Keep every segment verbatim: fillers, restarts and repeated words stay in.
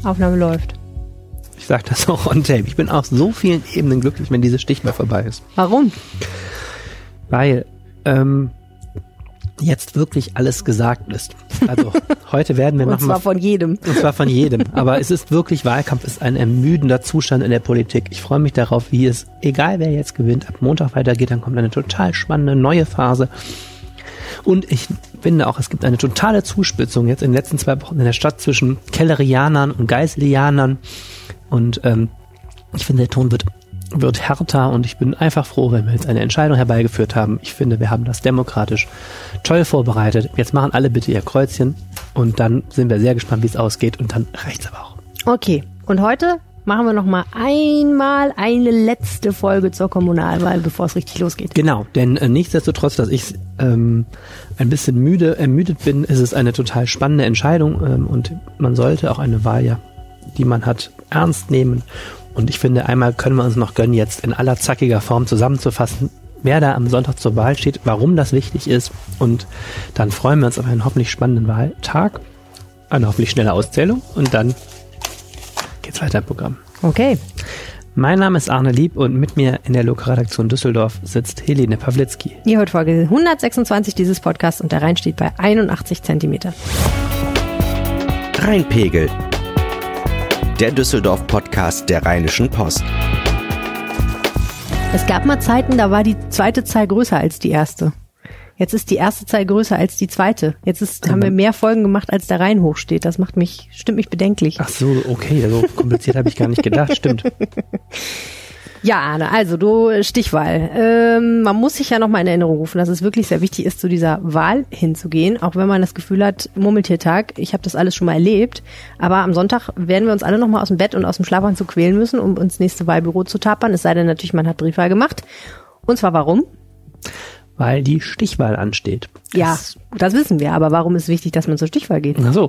Aufnahme läuft. Ich sag das auch on tape. Ich bin auf so vielen Ebenen glücklich, wenn diese Stichwahl vorbei ist. Warum? Weil ähm, jetzt wirklich alles gesagt ist. Also heute werden wir und nochmal... Und zwar von jedem. Und zwar von jedem. Aber es ist wirklich, Wahlkampf ist ein ermüdender Zustand in der Politik. Ich freue mich darauf, wie es, egal wer jetzt gewinnt, ab Montag weitergeht, dann kommt eine total spannende neue Phase. Und ich finde auch, es gibt eine totale Zuspitzung jetzt in den letzten zwei Wochen in der Stadt zwischen Kellerianern und Geiselianern. Und ähm, ich finde, der Ton wird, wird härter und ich bin einfach froh, wenn wir jetzt eine Entscheidung herbeigeführt haben. Ich finde, wir haben das demokratisch toll vorbereitet. Jetzt machen alle bitte ihr Kreuzchen und dann sind wir sehr gespannt, wie es ausgeht und dann reicht's aber auch. Okay, und heute machen wir noch mal einmal eine letzte Folge zur Kommunalwahl, bevor es richtig losgeht. Genau, denn äh, nichtsdestotrotz, dass ich ähm, ein bisschen müde, ermüdet bin, ist es eine total spannende Entscheidung ähm, und man sollte auch eine Wahl, ja, die man hat, ernst nehmen. Und ich finde, einmal können wir uns noch gönnen, jetzt in aller zackiger Form zusammenzufassen, wer da am Sonntag zur Wahl steht, warum das wichtig ist. Und dann freuen wir uns auf einen hoffentlich spannenden Wahltag, eine hoffentlich schnelle Auszählung und dann geht's weiter im Programm. Okay. Mein Name ist Arne Lieb und mit mir in der Lokalredaktion Düsseldorf sitzt Helene Pawlitzki. Ihr hört Folge hundertsechsundzwanzig dieses Podcasts und der Rhein steht bei einundachtzig Zentimeter. Rheinpegel. Der Düsseldorf-Podcast der Rheinischen Post. Es gab mal Zeiten, da war die zweite Zahl größer als die erste. Jetzt ist die erste Zahl größer als die zweite. Jetzt ist, haben wir mehr Folgen gemacht, als der Rhein hochsteht. Das macht mich, stimmt mich bedenklich. Ach so, okay, so kompliziert habe ich gar nicht gedacht, stimmt. Ja, Arne, also du, Stichwahl. Ähm, man muss sich ja nochmal in Erinnerung rufen, dass es wirklich sehr wichtig ist, zu dieser Wahl hinzugehen, auch wenn man das Gefühl hat, Murmeltiertag, ich habe das alles schon mal erlebt, aber am Sonntag werden wir uns alle nochmal aus dem Bett und aus dem Schlafanzug quälen müssen, um ins nächste Wahlbüro zu tapern, es sei denn natürlich, man hat Briefwahl gemacht. Und zwar warum? Weil die Stichwahl ansteht. Ja, das, das wissen wir, aber warum ist es wichtig, dass man zur Stichwahl geht? Ach so.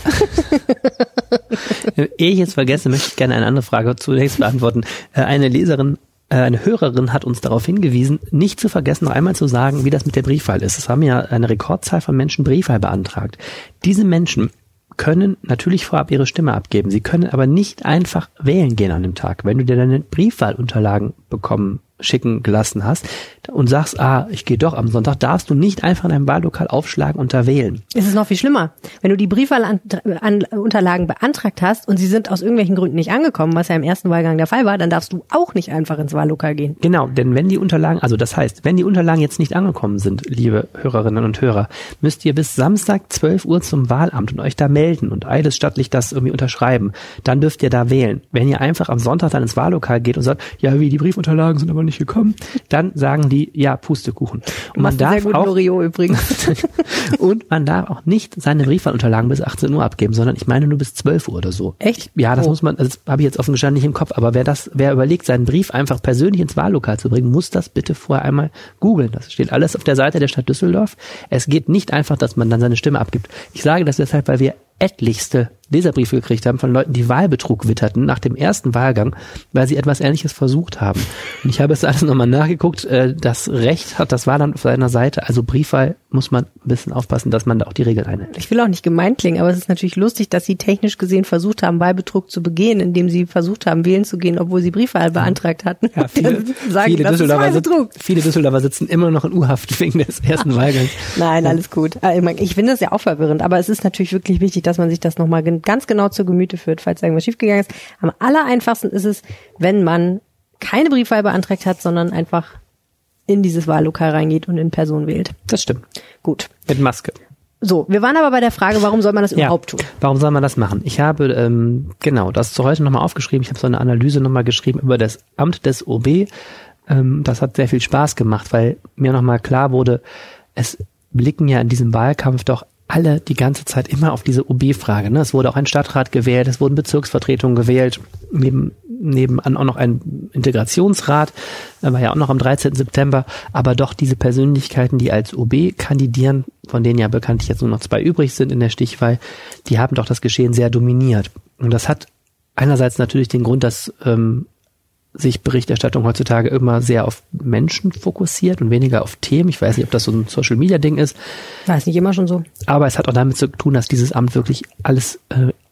Ehe ich jetzt vergesse, möchte ich gerne eine andere Frage zunächst beantworten. Eine Leserin, eine Hörerin hat uns darauf hingewiesen, nicht zu vergessen, noch einmal zu sagen, wie das mit der Briefwahl ist. Es haben ja eine Rekordzahl von Menschen Briefwahl beantragt. Diese Menschen können natürlich vorab ihre Stimme abgeben. Sie können aber nicht einfach wählen gehen an dem Tag. Wenn du dir deine Briefwahlunterlagen bekommen, schicken gelassen hast und sagst, ah, ich gehe doch am Sonntag, darfst du nicht einfach in einem Wahllokal aufschlagen und da wählen. Es ist noch viel schlimmer. Wenn du die Briefwahlunterlagen beantragt hast und sie sind aus irgendwelchen Gründen nicht angekommen, was ja im ersten Wahlgang der Fall war, dann darfst du auch nicht einfach ins Wahllokal gehen. Genau, denn wenn die Unterlagen, also das heißt, wenn die Unterlagen jetzt nicht angekommen sind, liebe Hörerinnen und Hörer, müsst ihr bis Samstag zwölf Uhr zum Wahlamt und euch da melden und eidesstattlich das irgendwie unterschreiben. Dann dürft ihr da wählen. Wenn ihr einfach am Sonntag dann ins Wahllokal geht und sagt, ja, wie, die Briefunterlagen sind aber nicht gekommen, dann sagen die, ja, Pustekuchen. Und man darf sehr gut auch, Loriot übrigens. und man darf auch nicht seine Briefwahlunterlagen bis achtzehn Uhr abgeben, sondern ich meine nur bis zwölf Uhr oder so. Echt? Ja, das oh. muss man, das habe ich jetzt offen gestanden nicht im Kopf, aber wer das, wer überlegt, seinen Brief einfach persönlich ins Wahllokal zu bringen, muss das bitte vorher einmal googeln. Das steht alles auf der Seite der Stadt Düsseldorf. Es geht nicht einfach, dass man dann seine Stimme abgibt. Ich sage das deshalb, weil wir etlichste Leserbriefe gekriegt haben von Leuten, die Wahlbetrug witterten nach dem ersten Wahlgang, weil sie etwas Ähnliches versucht haben. Und ich habe es alles nochmal nachgeguckt. Das Recht hat das Wahlland auf seiner Seite. Also Briefwahl muss man ein bisschen aufpassen, dass man da auch die Regeln einhält. Ich will auch nicht gemein klingen, aber es ist natürlich lustig, dass sie technisch gesehen versucht haben, Wahlbetrug zu begehen, indem sie versucht haben, wählen zu gehen, obwohl sie Briefwahl beantragt hatten. Ja, viele, sagen, viele, Düsseldorfer sitzen, viele Düsseldorfer sitzen immer noch in U-Haft wegen des ersten Wahlgangs. Nein, alles gut. Ich finde das ja auch verwirrend, aber es ist natürlich wirklich wichtig, dass man sich das nochmal ganz genau zu Gemüte führt, falls irgendwas schiefgegangen ist. Am allereinfachsten ist es, wenn man keine Briefwahl beantragt hat, sondern einfach in dieses Wahllokal reingeht und in Person wählt. Das stimmt. Gut. Mit Maske. So, wir waren aber bei der Frage, warum soll man das ja, überhaupt tun? Warum soll man das machen? Ich habe, ähm, genau, das zu heute nochmal aufgeschrieben. Ich habe so eine Analyse nochmal geschrieben über das Amt des O B. Ähm, das hat sehr viel Spaß gemacht, weil mir nochmal klar wurde, es blicken ja in diesem Wahlkampf doch alle die ganze Zeit immer auf diese O B-Frage. Ne? Es wurde auch ein Stadtrat gewählt, es wurden Bezirksvertretungen gewählt, neben, nebenan auch noch ein Integrationsrat, war ja auch noch am dreizehnten September, aber doch diese Persönlichkeiten, die als O B kandidieren, von denen ja bekanntlich jetzt nur noch zwei übrig sind in der Stichwahl, die haben doch das Geschehen sehr dominiert. Und das hat einerseits natürlich den Grund, dass ähm, sich Berichterstattung heutzutage immer sehr auf Menschen fokussiert und weniger auf Themen. Ich weiß nicht, ob das so ein Social-Media-Ding ist. War es nicht immer schon so. Aber es hat auch damit zu tun, dass dieses Amt wirklich alles äh,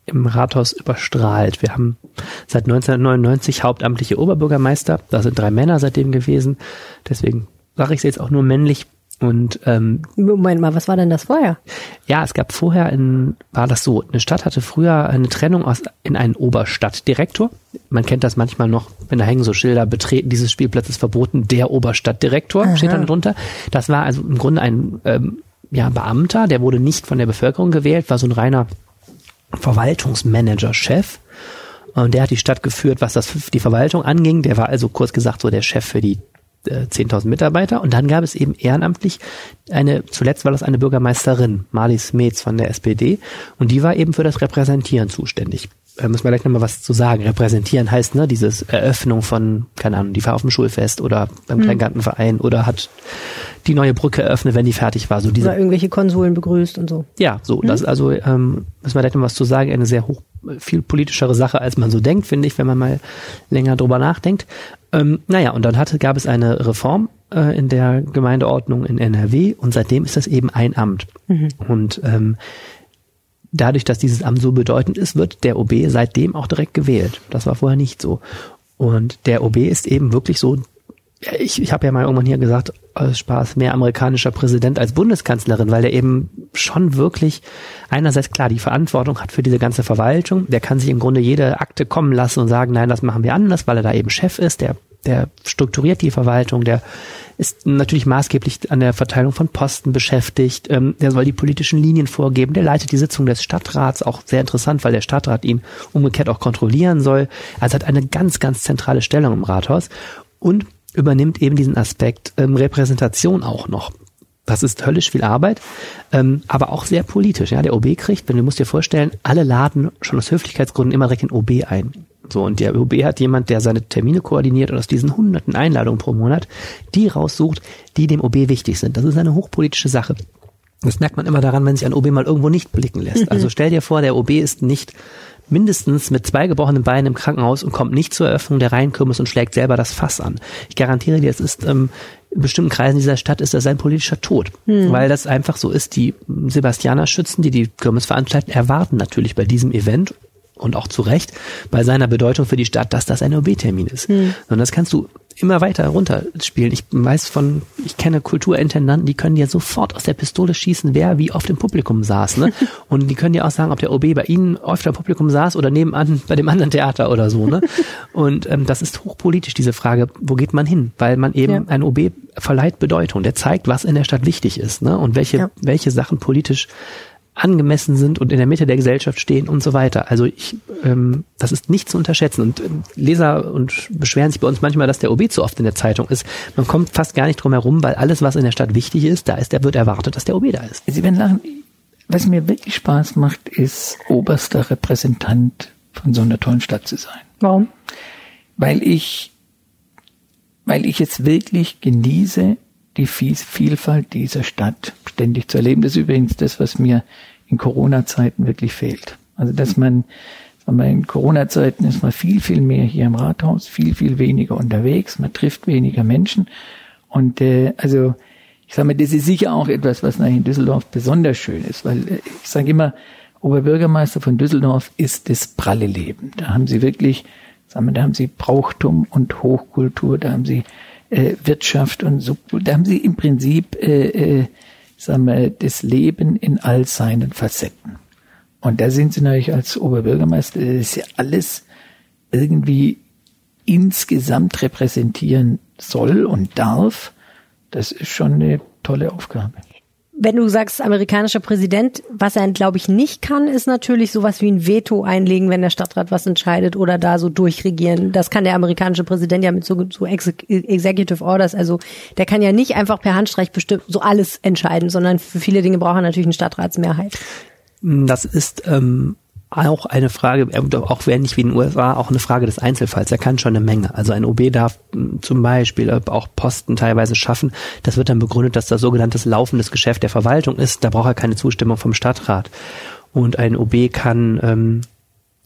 im Rathaus überstrahlt. Wir haben seit neunzehnhundertneunundneunzig hauptamtliche Oberbürgermeister. Da sind drei Männer seitdem gewesen. Deswegen sage ich es jetzt auch nur männlich. Und ähm, Moment mal, was war denn das vorher? Ja, es gab vorher, in, war das so, eine Stadt hatte früher eine Trennung aus in einen Oberstadtdirektor. Man kennt das manchmal noch, wenn da hängen so Schilder, Betreten dieses Spielplatzes verboten, der Oberstadtdirektor, Aha. steht dann drunter. Das war also im Grunde ein ähm, ja, Beamter, der wurde nicht von der Bevölkerung gewählt, war so ein reiner Verwaltungsmanager-Chef. Und der hat die Stadt geführt, was das die Verwaltung anging. Der war also kurz gesagt so der Chef für die zehntausend Mitarbeiter, und dann gab es eben ehrenamtlich eine, zuletzt war das eine Bürgermeisterin, Marlies Metz von der S P D, und die war eben für das Repräsentieren zuständig. Da müssen wir gleich nochmal was zu sagen. Repräsentieren heißt, ne, dieses Eröffnung von, keine Ahnung, die war auf dem Schulfest oder beim mhm. Kleingartenverein oder hat die neue Brücke eröffnet, wenn die fertig war. So diese, oder irgendwelche Konsuln begrüßt und so. Ja, so, mhm. das ist also, ähm, müssen wir gleich noch was zu sagen, eine sehr hoch, viel politischere Sache, als man so denkt, finde ich, wenn man mal länger drüber nachdenkt. Ähm, naja, und dann hatte, gab es eine Reform äh, in der Gemeindeordnung in N R W, und seitdem ist das eben ein Amt. Mhm. Und ähm, dadurch, dass dieses Amt so bedeutend ist, wird der O B seitdem auch direkt gewählt. Das war vorher nicht so. Und der O B ist eben wirklich so, ich, ich habe ja mal irgendwann hier gesagt, aus Spaß, mehr amerikanischer Präsident als Bundeskanzlerin, weil der eben schon wirklich einerseits klar die Verantwortung hat für diese ganze Verwaltung. Der kann sich im Grunde jede Akte kommen lassen und sagen, nein, das machen wir anders, weil er da eben Chef ist. Der, der strukturiert die Verwaltung, der ist natürlich maßgeblich an der Verteilung von Posten beschäftigt. Ähm, der soll die politischen Linien vorgeben. Der leitet die Sitzung des Stadtrats, auch sehr interessant, weil der Stadtrat ihn umgekehrt auch kontrollieren soll. Also hat eine ganz, ganz zentrale Stellung im Rathaus und übernimmt eben diesen Aspekt ähm, Repräsentation auch noch. Das ist höllisch viel Arbeit, ähm, aber auch sehr politisch. Ja, der O B kriegt, wenn du musst dir vorstellen, alle laden schon aus Höflichkeitsgründen immer direkt den O B ein. So, und der O B hat jemand, der seine Termine koordiniert und aus diesen hunderten Einladungen pro Monat die raussucht, die dem O B wichtig sind. Das ist eine hochpolitische Sache. Das merkt man immer daran, wenn sich ein O B mal irgendwo nicht blicken lässt. Mhm. Also stell dir vor, der O B ist nicht mindestens mit zwei gebrochenen Beinen im Krankenhaus und kommt nicht zur Eröffnung der Rheinkirmes und schlägt selber das Fass an. Ich garantiere dir, es ist ähm, in bestimmten Kreisen dieser Stadt ist das ein politischer Tod, hm. weil das einfach so ist. Die Sebastianerschützen, die die Kirmes veranstalten, erwarten natürlich bei diesem Event und auch zu Recht bei seiner Bedeutung für die Stadt, dass das ein O B-Termin ist. Hm. Und das kannst du immer weiter runterspielen. Ich weiß von, ich kenne Kulturintendanten, die können dir sofort aus der Pistole schießen, wer wie oft im Publikum saß. Ne? Und die können dir auch sagen, ob der O B bei ihnen oft im Publikum saß oder nebenan bei dem anderen Theater oder so. Ne? Und ähm, das ist hochpolitisch, diese Frage, wo geht man hin? Weil man eben, ja. ein O B verleiht Bedeutung. Der zeigt, was in der Stadt wichtig ist, ne? Und welche, ja. welche Sachen politisch angemessen sind und in der Mitte der Gesellschaft stehen und so weiter. Also ich, ähm, das ist nicht zu unterschätzen. Und ähm, Leser und beschweren sich bei uns manchmal, dass der O B zu oft in der Zeitung ist. Man kommt fast gar nicht drum herum, weil alles, was in der Stadt wichtig ist, da ist, da wird erwartet, dass der O B da ist. Sie werden lachen. Was mir wirklich Spaß macht, ist oberster Repräsentant von so einer tollen Stadt zu sein. Warum? Weil ich, weil ich jetzt wirklich genieße, die Vielfalt dieser Stadt ständig zu erleben. Das ist übrigens das, was mir in Corona-Zeiten wirklich fehlt. Also, dass man, sagen wir, in Corona-Zeiten ist man viel, viel mehr hier im Rathaus, viel, viel weniger unterwegs, man trifft weniger Menschen. Und äh, also, ich sage mal, das ist sicher auch etwas, was in Düsseldorf besonders schön ist, weil äh, ich sage immer, Oberbürgermeister von Düsseldorf ist das pralle Leben. Da haben sie wirklich, sagen wir, da haben sie Brauchtum und Hochkultur, da haben sie Äh, Wirtschaft und so, da haben sie im Prinzip, äh, äh, sagen wir, das Leben in all seinen Facetten. Und da sind sie natürlich als Oberbürgermeister, das ist ja alles irgendwie insgesamt repräsentieren soll und darf. Das ist schon eine tolle Aufgabe. Wenn du sagst, amerikanischer Präsident, was er, glaube ich, nicht kann, ist natürlich sowas wie ein Veto einlegen, wenn der Stadtrat was entscheidet oder da so durchregieren. Das kann der amerikanische Präsident ja mit so, so Executive Orders, also der kann ja nicht einfach per Handstreich bestimmt so alles entscheiden, sondern für viele Dinge braucht er natürlich eine Stadtratsmehrheit. Das ist ähm auch eine Frage, auch wenn nicht wie in den U S A, auch eine Frage des Einzelfalls. Er kann schon eine Menge. Also ein O B darf zum Beispiel auch Posten teilweise schaffen. Das wird dann begründet, dass das sogenanntes laufendes Geschäft der Verwaltung ist. Da braucht er keine Zustimmung vom Stadtrat. Und ein O B kann ähm,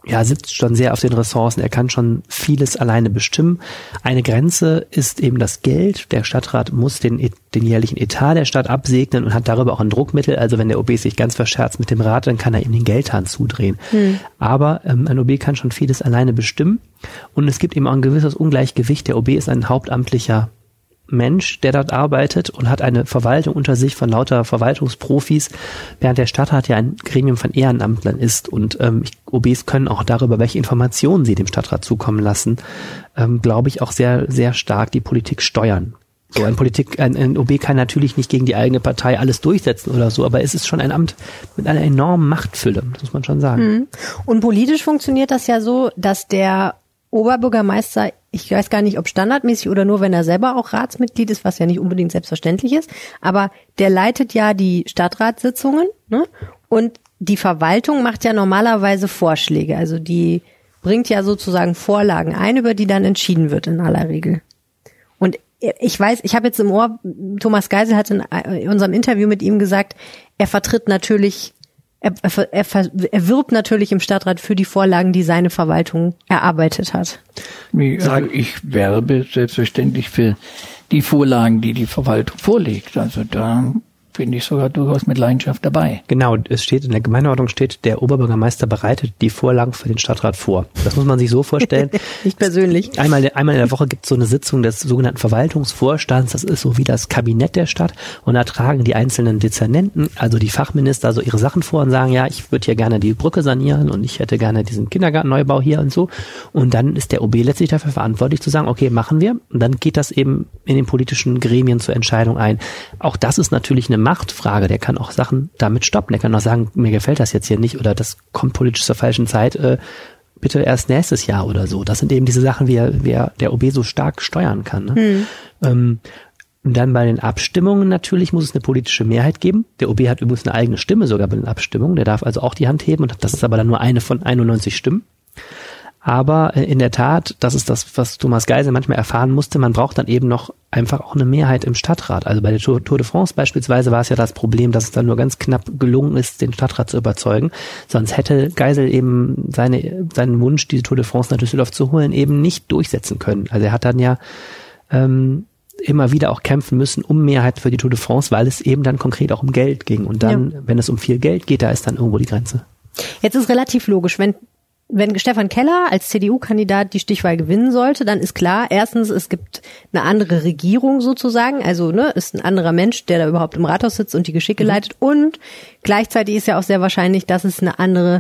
ja, sitzt schon sehr auf den Ressourcen. Er kann schon vieles alleine bestimmen. Eine Grenze ist eben das Geld. Der Stadtrat muss den, den jährlichen Etat der Stadt absegnen und hat darüber auch ein Druckmittel. Also wenn der O B sich ganz verscherzt mit dem Rat, dann kann er ihm den Geldhahn zudrehen. Hm. Aber ähm, ein O B kann schon vieles alleine bestimmen. Und es gibt eben auch ein gewisses Ungleichgewicht. Der O B ist ein hauptamtlicher Mensch, der dort arbeitet und hat eine Verwaltung unter sich von lauter Verwaltungsprofis, während der Stadtrat ja ein Gremium von Ehrenamtlern ist. Und ähm, O Bs können auch darüber, welche Informationen sie dem Stadtrat zukommen lassen, ähm, glaube ich, auch sehr, sehr stark die Politik steuern. So ein Politik, ein, ein O B kann natürlich nicht gegen die eigene Partei alles durchsetzen oder so, aber es ist schon ein Amt mit einer enormen Machtfülle, das muss man schon sagen. Und politisch funktioniert das ja so, dass der Oberbürgermeister, ich weiß gar nicht, ob standardmäßig oder nur, wenn er selber auch Ratsmitglied ist, was ja nicht unbedingt selbstverständlich ist, aber der leitet ja die Stadtratssitzungen, ne? Und die Verwaltung macht ja normalerweise Vorschläge, also die bringt ja sozusagen Vorlagen ein, über die dann entschieden wird in aller Regel. Und ich weiß, ich habe jetzt im Ohr, Thomas Geisel hat in unserem Interview mit ihm gesagt, er vertritt natürlich Er, er, er wirbt natürlich im Stadtrat für die Vorlagen, die seine Verwaltung erarbeitet hat. Also ich werbe selbstverständlich für die Vorlagen, die die Verwaltung vorlegt. Also da bin ich sogar durchaus mit Leidenschaft dabei. Genau, es steht in der Gemeindeordnung steht, der Oberbürgermeister bereitet die Vorlagen für den Stadtrat vor. Das muss man sich so vorstellen. Nicht persönlich. Einmal, einmal in der Woche gibt es so eine Sitzung des sogenannten Verwaltungsvorstands. Das ist so wie das Kabinett der Stadt. Und da tragen die einzelnen Dezernenten, also die Fachminister, so ihre Sachen vor und sagen, ja, ich würde hier gerne die Brücke sanieren und ich hätte gerne diesen Kindergartenneubau hier und so. Und dann ist der O B letztlich dafür verantwortlich zu sagen, okay, machen wir. Und dann geht das eben in den politischen Gremien zur Entscheidung ein. Auch das ist natürlich eine Machtfrage, der kann auch Sachen damit stoppen. Der kann auch sagen, mir gefällt das jetzt hier nicht oder das kommt politisch zur falschen Zeit, äh, bitte erst nächstes Jahr oder so. Das sind eben diese Sachen, wie, er, wie er, der O B so stark steuern kann. Ne? Hm. Ähm, und dann bei den Abstimmungen natürlich muss es eine politische Mehrheit geben. Der O B hat übrigens eine eigene Stimme sogar bei den Abstimmungen. Der darf also auch die Hand heben und das ist aber dann nur eine von einundneunzig Stimmen. Aber in der Tat, das ist das, was Thomas Geisel manchmal erfahren musste, man braucht dann eben noch einfach auch eine Mehrheit im Stadtrat. Also bei der Tour de France beispielsweise war es ja das Problem, dass es dann nur ganz knapp gelungen ist, den Stadtrat zu überzeugen. Sonst hätte Geisel eben seine, seinen Wunsch, diese Tour de France nach Düsseldorf zu holen, eben nicht durchsetzen können. Also er hat dann ja ähm, immer wieder auch kämpfen müssen um Mehrheit für die Tour de France, weil es eben dann konkret auch um Geld ging. Und dann, ja. wenn es um viel Geld geht, da ist dann irgendwo die Grenze. Jetzt ist relativ logisch, wenn Wenn Stefan Keller als C D U-Kandidat die Stichwahl gewinnen sollte, dann ist klar, erstens, es gibt eine andere Regierung sozusagen, also ne, ist ein anderer Mensch, der da überhaupt im Rathaus sitzt und die Geschicke mhm. leitet und gleichzeitig ist ja auch sehr wahrscheinlich, dass es eine andere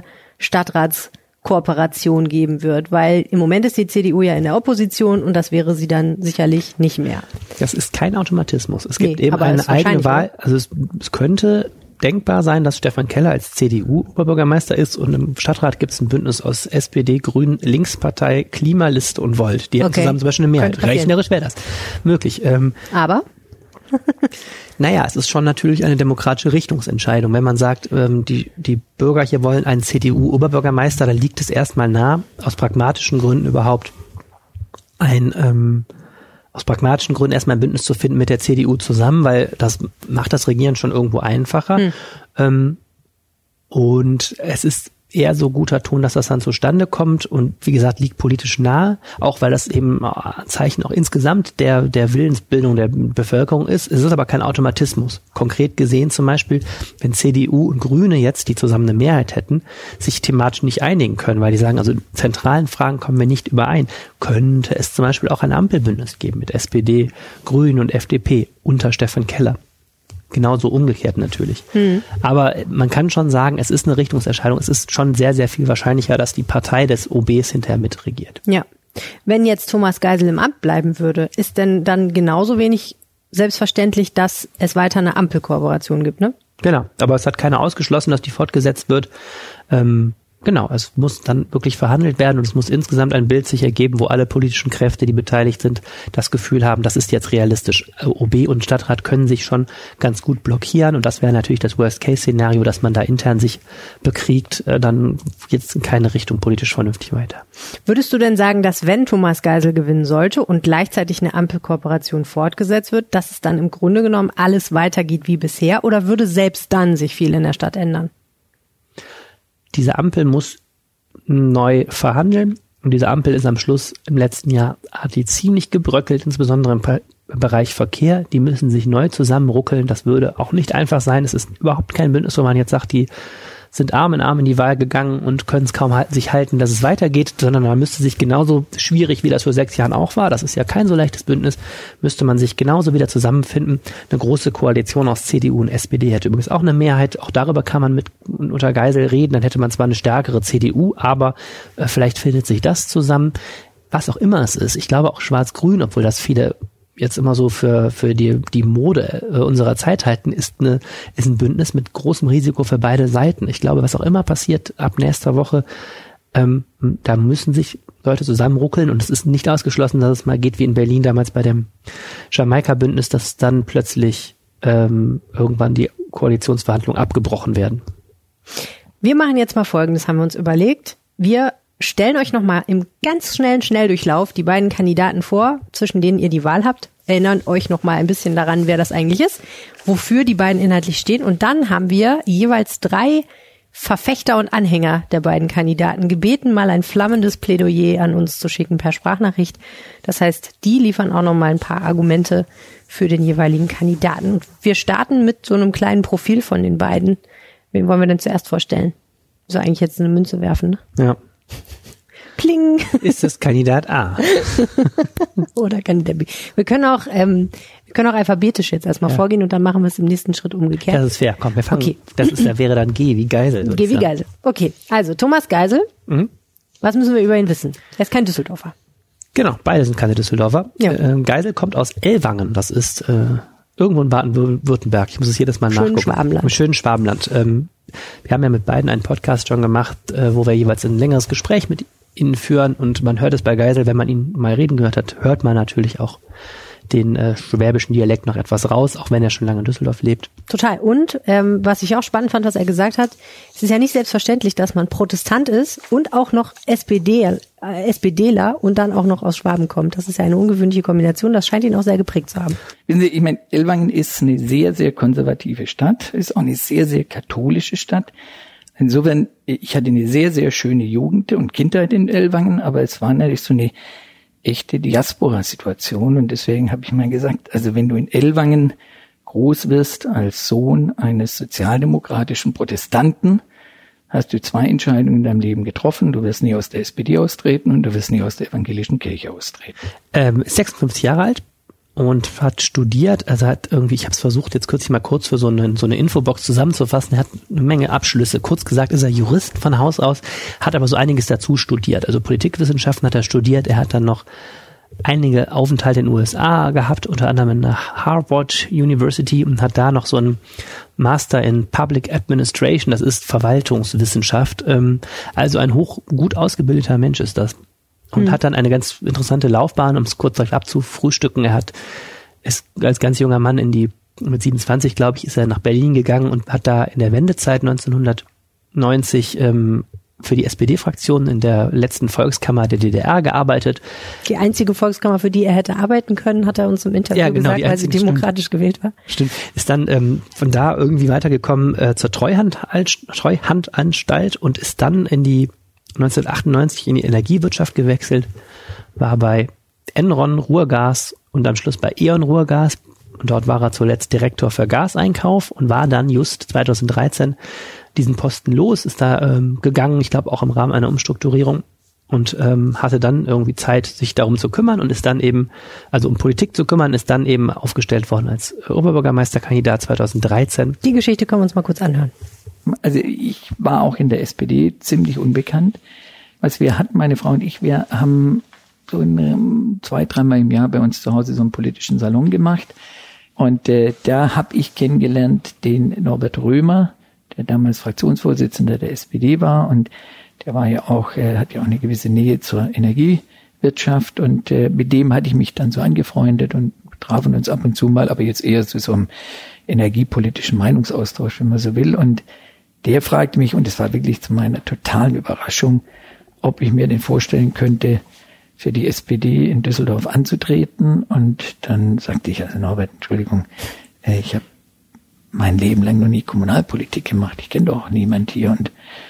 Stadtratskooperation geben wird, weil im Moment ist die C D U ja in der Opposition und das wäre sie dann sicherlich nicht mehr. Das ist kein Automatismus. Es gibt nee, eben eine eigene Wahl, also es, es könnte denkbar sein, dass Stefan Keller als C D U-Oberbürgermeister ist und im Stadtrat gibt es ein Bündnis aus S P D, Grünen, Linkspartei, Klimaliste und Volt. Die hätten okay. zusammen zum Beispiel eine Mehrheit. Rechnerisch wäre das möglich. Ähm, Aber? Naja, es ist schon natürlich eine demokratische Richtungsentscheidung. Wenn man sagt, ähm, die, die Bürger hier wollen einen C D U-Oberbürgermeister, dann liegt es erstmal nah, aus pragmatischen Gründen überhaupt ein ähm, aus pragmatischen Gründen erstmal ein Bündnis zu finden mit der C D U zusammen, weil das macht das Regieren schon irgendwo einfacher. Hm. Ähm, und es ist eher so guter Ton, dass das dann zustande kommt und wie gesagt, liegt politisch nahe, auch weil das eben ein Zeichen auch insgesamt der, der Willensbildung der Bevölkerung ist. Es ist aber kein Automatismus. Konkret gesehen zum Beispiel, wenn C D U und Grüne jetzt, die zusammen eine Mehrheit hätten, sich thematisch nicht einigen können, weil die sagen, also in zentralen Fragen kommen wir nicht überein, könnte es zum Beispiel auch ein Ampelbündnis geben mit S P D, Grünen und F D P unter Stefan Keller. Genauso umgekehrt natürlich. Hm. Aber man kann schon sagen, es ist eine Richtungsentscheidung. Es ist schon sehr, sehr viel wahrscheinlicher, dass die Partei des O Bs hinterher mitregiert. Ja. Wenn jetzt Thomas Geisel im Amt bleiben würde, ist denn dann genauso wenig selbstverständlich, dass es weiter eine Ampelkooperation gibt, ne? Genau. Aber es hat keiner ausgeschlossen, dass die fortgesetzt wird. Ähm, Genau, es muss dann wirklich verhandelt werden und es muss insgesamt ein Bild sich ergeben, wo alle politischen Kräfte, die beteiligt sind, das Gefühl haben, das ist jetzt realistisch. O B und Stadtrat können sich schon ganz gut blockieren und das wäre natürlich das Worst-Case-Szenario, dass man da intern sich bekriegt, dann jetzt in keine Richtung politisch vernünftig weiter. Würdest du denn sagen, dass wenn Thomas Geisel gewinnen sollte und gleichzeitig eine Ampelkooperation fortgesetzt wird, dass es dann im Grunde genommen alles weitergeht wie bisher oder würde selbst dann sich viel in der Stadt ändern? Diese Ampel muss neu verhandeln. Und diese Ampel ist am Schluss im letzten Jahr, hat die ziemlich gebröckelt, insbesondere im Pa- Bereich Verkehr. Die müssen sich neu zusammenruckeln. Das würde auch nicht einfach sein. Es ist überhaupt kein Bündnis, wo man jetzt sagt, die sind Arm in Arm in die Wahl gegangen und können es kaum halten, sich halten, dass es weitergeht, sondern man müsste sich genauso schwierig, wie das vor sechs Jahren auch war, das ist ja kein so leichtes Bündnis, müsste man sich genauso wieder zusammenfinden. Eine große Koalition aus C D U und S P D hätte übrigens auch eine Mehrheit, auch darüber kann man mit unter Geisel reden, dann hätte man zwar eine stärkere C D U, aber äh, vielleicht findet sich das zusammen, was auch immer es ist. Ich glaube auch Schwarz-Grün, obwohl das viele jetzt immer so für für die die Mode äh, unserer Zeit halten, ist eine ist ein Bündnis mit großem Risiko für beide Seiten. Ich glaube, was auch immer passiert ab nächster Woche, ähm, da müssen sich Leute zusammenruckeln und es ist nicht ausgeschlossen, dass es mal geht wie in Berlin damals bei dem Jamaika-Bündnis, dass dann plötzlich ähm, irgendwann die Koalitionsverhandlungen abgebrochen werden. Wir machen jetzt mal Folgendes, haben wir uns überlegt. Wir stellen euch nochmal im ganz schnellen Schnelldurchlauf die beiden Kandidaten vor, zwischen denen ihr die Wahl habt. Erinnern euch nochmal ein bisschen daran, wer das eigentlich ist, wofür die beiden inhaltlich stehen. Und dann haben wir jeweils drei Verfechter und Anhänger der beiden Kandidaten gebeten, mal ein flammendes Plädoyer an uns zu schicken per Sprachnachricht. Das heißt, die liefern auch nochmal ein paar Argumente für den jeweiligen Kandidaten. Und wir starten mit so einem kleinen Profil von den beiden. Wen wollen wir denn zuerst vorstellen? So eigentlich jetzt eine Münze werfen, ne? Ja. Pling. Ist das Kandidat A? Oder Kandidat B. Wir können auch, ähm, wir können auch alphabetisch jetzt erstmal ja. vorgehen und dann machen wir es im nächsten Schritt umgekehrt. Das ist fair. Komm, wir fangen. Okay. Das ist, da wäre dann G wie Geisel. G wie Geisel. Okay. Also, Thomas Geisel. Mhm. Was müssen wir über ihn wissen? Er ist kein Düsseldorfer. Genau. Beide sind keine Düsseldorfer. Ja. Ähm, Geisel kommt aus Ellwangen. Das ist, äh, irgendwo in Baden-Württemberg. Ich muss es jedes Mal schönen nachgucken. Schwabenland. Im schönen Schwabenland. Ähm, wir haben ja mit beiden einen Podcast schon gemacht, äh, wo wir jeweils ein längeres Gespräch mit ihnen führen und man hört es bei Geisel, wenn man ihn mal reden gehört hat, hört man natürlich auch den äh, schwäbischen Dialekt noch etwas raus, auch wenn er schon lange in Düsseldorf lebt. Total. Und ähm, was ich auch spannend fand, was er gesagt hat, es ist ja nicht selbstverständlich, dass man Protestant ist und auch noch S P D, äh, SPDler und dann auch noch aus Schwaben kommt. Das ist ja eine ungewöhnliche Kombination. Das scheint ihn auch sehr geprägt zu haben. Wissen Sie, ich meine, Ellwangen ist eine sehr, sehr konservative Stadt, ist auch eine sehr, sehr katholische Stadt. Insofern, ich hatte eine sehr, sehr schöne Jugend und Kindheit in Ellwangen, aber es war natürlich so eine echte Diaspora-Situation und deswegen habe ich mal gesagt, also wenn du in Ellwangen groß wirst als Sohn eines sozialdemokratischen Protestanten, hast du zwei Entscheidungen in deinem Leben getroffen. Du wirst nie aus der S P D austreten und du wirst nie aus der evangelischen Kirche austreten. Ähm, sechsundfünfzig Jahre alt und hat studiert, also hat irgendwie, ich habe es versucht, jetzt kürzlich mal kurz für so eine, so eine Infobox zusammenzufassen, er hat eine Menge Abschlüsse. Kurz gesagt ist er Jurist von Haus aus, hat aber so einiges dazu studiert. Also Politikwissenschaften hat er studiert, er hat dann noch einige Aufenthalte in den U S A gehabt, unter anderem in der Harvard University und hat da noch so einen Master in Public Administration, das ist Verwaltungswissenschaft. Also ein hoch gut ausgebildeter Mensch ist das. Und hm. hat dann eine ganz interessante Laufbahn, um es kurz direkt abzufrühstücken. Er hat ist als ganz junger Mann in die, mit siebenundzwanzig, glaube ich, ist er nach Berlin gegangen und hat da in der Wendezeit neunzehnhundertneunzig ähm, für die S P D-Fraktion in der letzten Volkskammer der D D R gearbeitet. Die einzige Volkskammer, für die er hätte arbeiten können, hat er uns im Interview ja, genau, gesagt, weil sie demokratisch stimmt. gewählt war. Stimmt. Ist dann ähm, von da irgendwie weitergekommen äh, zur Treuhand, Treuhandanstalt und ist dann in die neunzehnhundertachtundneunzig in die Energiewirtschaft gewechselt, war bei Enron Ruhrgas und am Schluss bei E.ON Ruhrgas und dort war er zuletzt Direktor für Gaseinkauf und war dann just zweitausenddreizehn diesen Posten los, ist da ähm, gegangen, ich glaube auch im Rahmen einer Umstrukturierung und ähm, hatte dann irgendwie Zeit, sich darum zu kümmern und ist dann eben, also um Politik zu kümmern, ist dann eben aufgestellt worden als Oberbürgermeisterkandidat zweitausenddreizehn. Die Geschichte können wir uns mal kurz anhören. Also ich war auch in der S P D ziemlich unbekannt. Was wir hatten, meine Frau und ich, wir haben so in, zwei, dreimal im Jahr bei uns zu Hause so einen politischen Salon gemacht. Und äh, da habe ich kennengelernt den Norbert Römer, der damals Fraktionsvorsitzender der S P D war. Und der war ja auch, äh, hat ja auch eine gewisse Nähe zur Energiewirtschaft. Und äh, mit dem hatte ich mich dann so angefreundet und trafen uns ab und zu mal, aber jetzt eher zu so einem energiepolitischen Meinungsaustausch, wenn man so will. Und der fragte mich, und es war wirklich zu meiner totalen Überraschung, ob ich mir denn vorstellen könnte, für die S P D in Düsseldorf anzutreten. Und dann sagte ich, also Norbert, Entschuldigung, ich habe mein Leben lang noch nie Kommunalpolitik gemacht. Ich kenne doch auch niemand hier. Und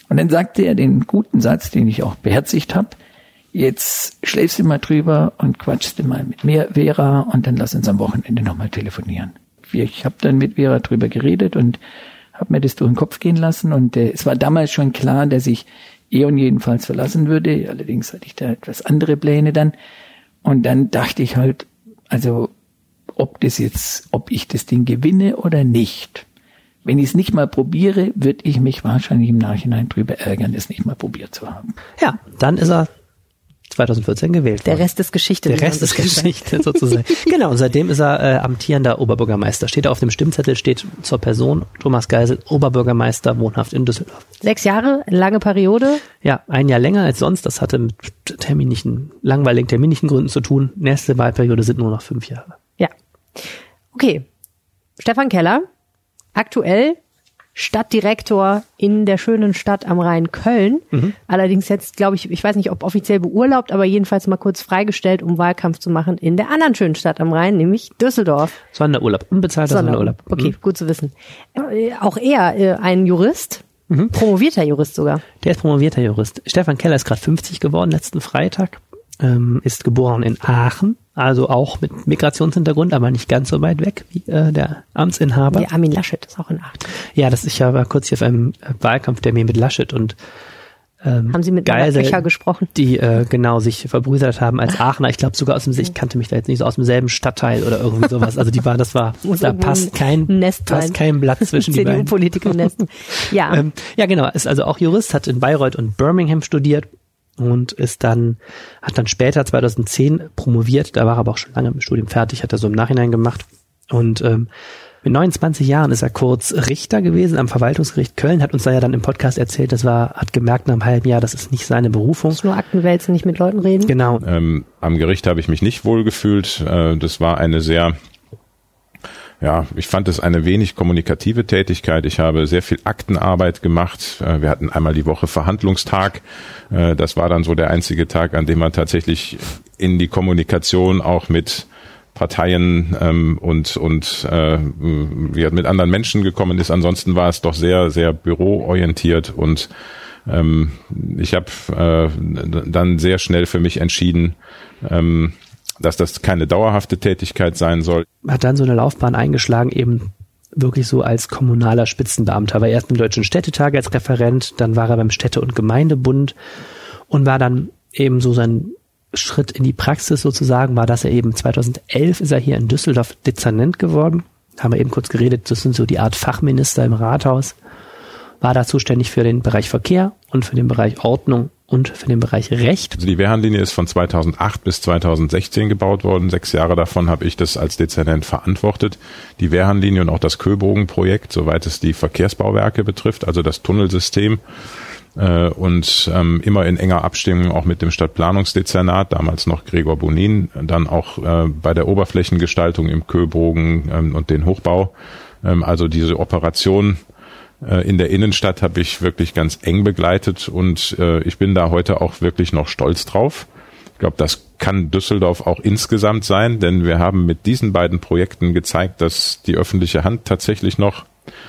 Und dann sagte er den guten Satz, den ich auch beherzigt habe, jetzt schläfst du mal drüber und quatschst du mal mit mir, Vera, und dann lass uns am Wochenende nochmal telefonieren. Ich habe dann mit Vera drüber geredet und habe mir das durch den Kopf gehen lassen. Und äh, es war damals schon klar, dass ich E.ON jedenfalls verlassen würde. Allerdings hatte ich da etwas andere Pläne dann. Und dann dachte ich halt, also ob das jetzt, ob ich das Ding gewinne oder nicht. Wenn ich es nicht mal probiere, würde ich mich wahrscheinlich im Nachhinein drüber ärgern, es nicht mal probiert zu haben. Ja, dann ist er zwanzig vierzehn gewählt worden. Der Rest ist Geschichte. Der Rest ist Geschichte sozusagen. Genau, seitdem ist er äh, amtierender Oberbürgermeister. Steht auf dem Stimmzettel, steht zur Person Thomas Geisel, Oberbürgermeister, wohnhaft in Düsseldorf. Sechs Jahre, lange Periode. Ja, ein Jahr länger als sonst. Das hatte mit terminlichen, langweiligen terminlichen Gründen zu tun. Nächste Wahlperiode sind nur noch fünf Jahre. Ja. Okay. Stefan Keller, aktuell Stadtdirektor in der schönen Stadt am Rhein Köln. Mhm. Allerdings jetzt, glaube ich, ich weiß nicht, ob offiziell beurlaubt, aber jedenfalls mal kurz freigestellt, um Wahlkampf zu machen in der anderen schönen Stadt am Rhein, nämlich Düsseldorf. Sonderurlaub, unbezahlter Sonderurlaub. Okay, mhm. gut zu wissen. Äh, auch er, äh, ein Jurist, mhm. promovierter Jurist sogar. Der ist promovierter Jurist. Stefan Keller ist gerade fünfzig geworden, letzten Freitag. Ähm, ist geboren in Aachen, also auch mit Migrationshintergrund, aber nicht ganz so weit weg wie äh, der Amtsinhaber. Der Armin Laschet ist auch in Aachen. Ja, das ich ja war kurz hier auf einem Wahlkampftermin mit Laschet und ähm, haben Sie mit Geisel, Löcher gesprochen? Die äh, genau sich verbrüdert haben als Aachener. Ich glaube sogar aus dem, ich kannte mich da jetzt nicht so aus demselben Stadtteil oder irgendwie sowas. Also die war, das war, da passt kein, Nest passt kein Blatt zwischen die beiden. C D U-Politiker-Nest. Ja. ähm, ja, genau. Ist also auch Jurist, hat in Bayreuth und Birmingham studiert. Und ist dann, hat dann später zweitausendzehn promoviert, da war er aber auch schon lange im Studium fertig, hat er so im Nachhinein gemacht. Und ähm, mit neunundzwanzig Jahren ist er kurz Richter gewesen am Verwaltungsgericht Köln, hat uns da ja dann im Podcast erzählt, das war, hat gemerkt nach einem halben Jahr, das ist nicht seine Berufung. Das ist nur Aktenwälzen, nicht mit Leuten reden. Genau. Ähm, am Gericht habe ich mich nicht wohlgefühlt. Äh, das war eine sehr Ja, ich fand es eine wenig kommunikative Tätigkeit. Ich habe sehr viel Aktenarbeit gemacht. Wir hatten einmal die Woche Verhandlungstag. Das war dann so der einzige Tag, an dem man tatsächlich in die Kommunikation auch mit Parteien ähm, und und äh, mit anderen Menschen gekommen ist. Ansonsten war es doch sehr, sehr büroorientiert und ähm, ich habe äh, dann sehr schnell für mich entschieden, ähm, dass das keine dauerhafte Tätigkeit sein soll. Hat dann so eine Laufbahn eingeschlagen, eben wirklich so als kommunaler Spitzenbeamter. War erst im Deutschen Städtetag als Referent, dann war er beim Städte- und Gemeindebund und war dann eben so sein Schritt in die Praxis sozusagen, war, dass er eben zweitausendelf ist er hier in Düsseldorf Dezernent geworden. Haben wir eben kurz geredet, das sind so die Art Fachminister im Rathaus. War da zuständig für den Bereich Verkehr und für den Bereich Ordnung und für den Bereich Recht. Also die Wehrhahnlinie ist von zweitausendacht bis zweitausendsechzehn gebaut worden. Sechs Jahre davon habe ich das als Dezernent verantwortet. Die Wehrhahnlinie und auch das Köbogen-Projekt, soweit es die Verkehrsbauwerke betrifft, also das Tunnelsystem. Äh, und ähm, immer in enger Abstimmung auch mit dem Stadtplanungsdezernat, damals noch Gregor Bonin, dann auch äh, bei der Oberflächengestaltung im Köbogen ähm, und den Hochbau. Ähm, also diese Operation in der Innenstadt habe ich wirklich ganz eng begleitet und äh, ich bin da heute auch wirklich noch stolz drauf. Ich glaube, das kann Düsseldorf auch insgesamt sein, denn wir haben mit diesen beiden Projekten gezeigt, dass die öffentliche Hand tatsächlich noch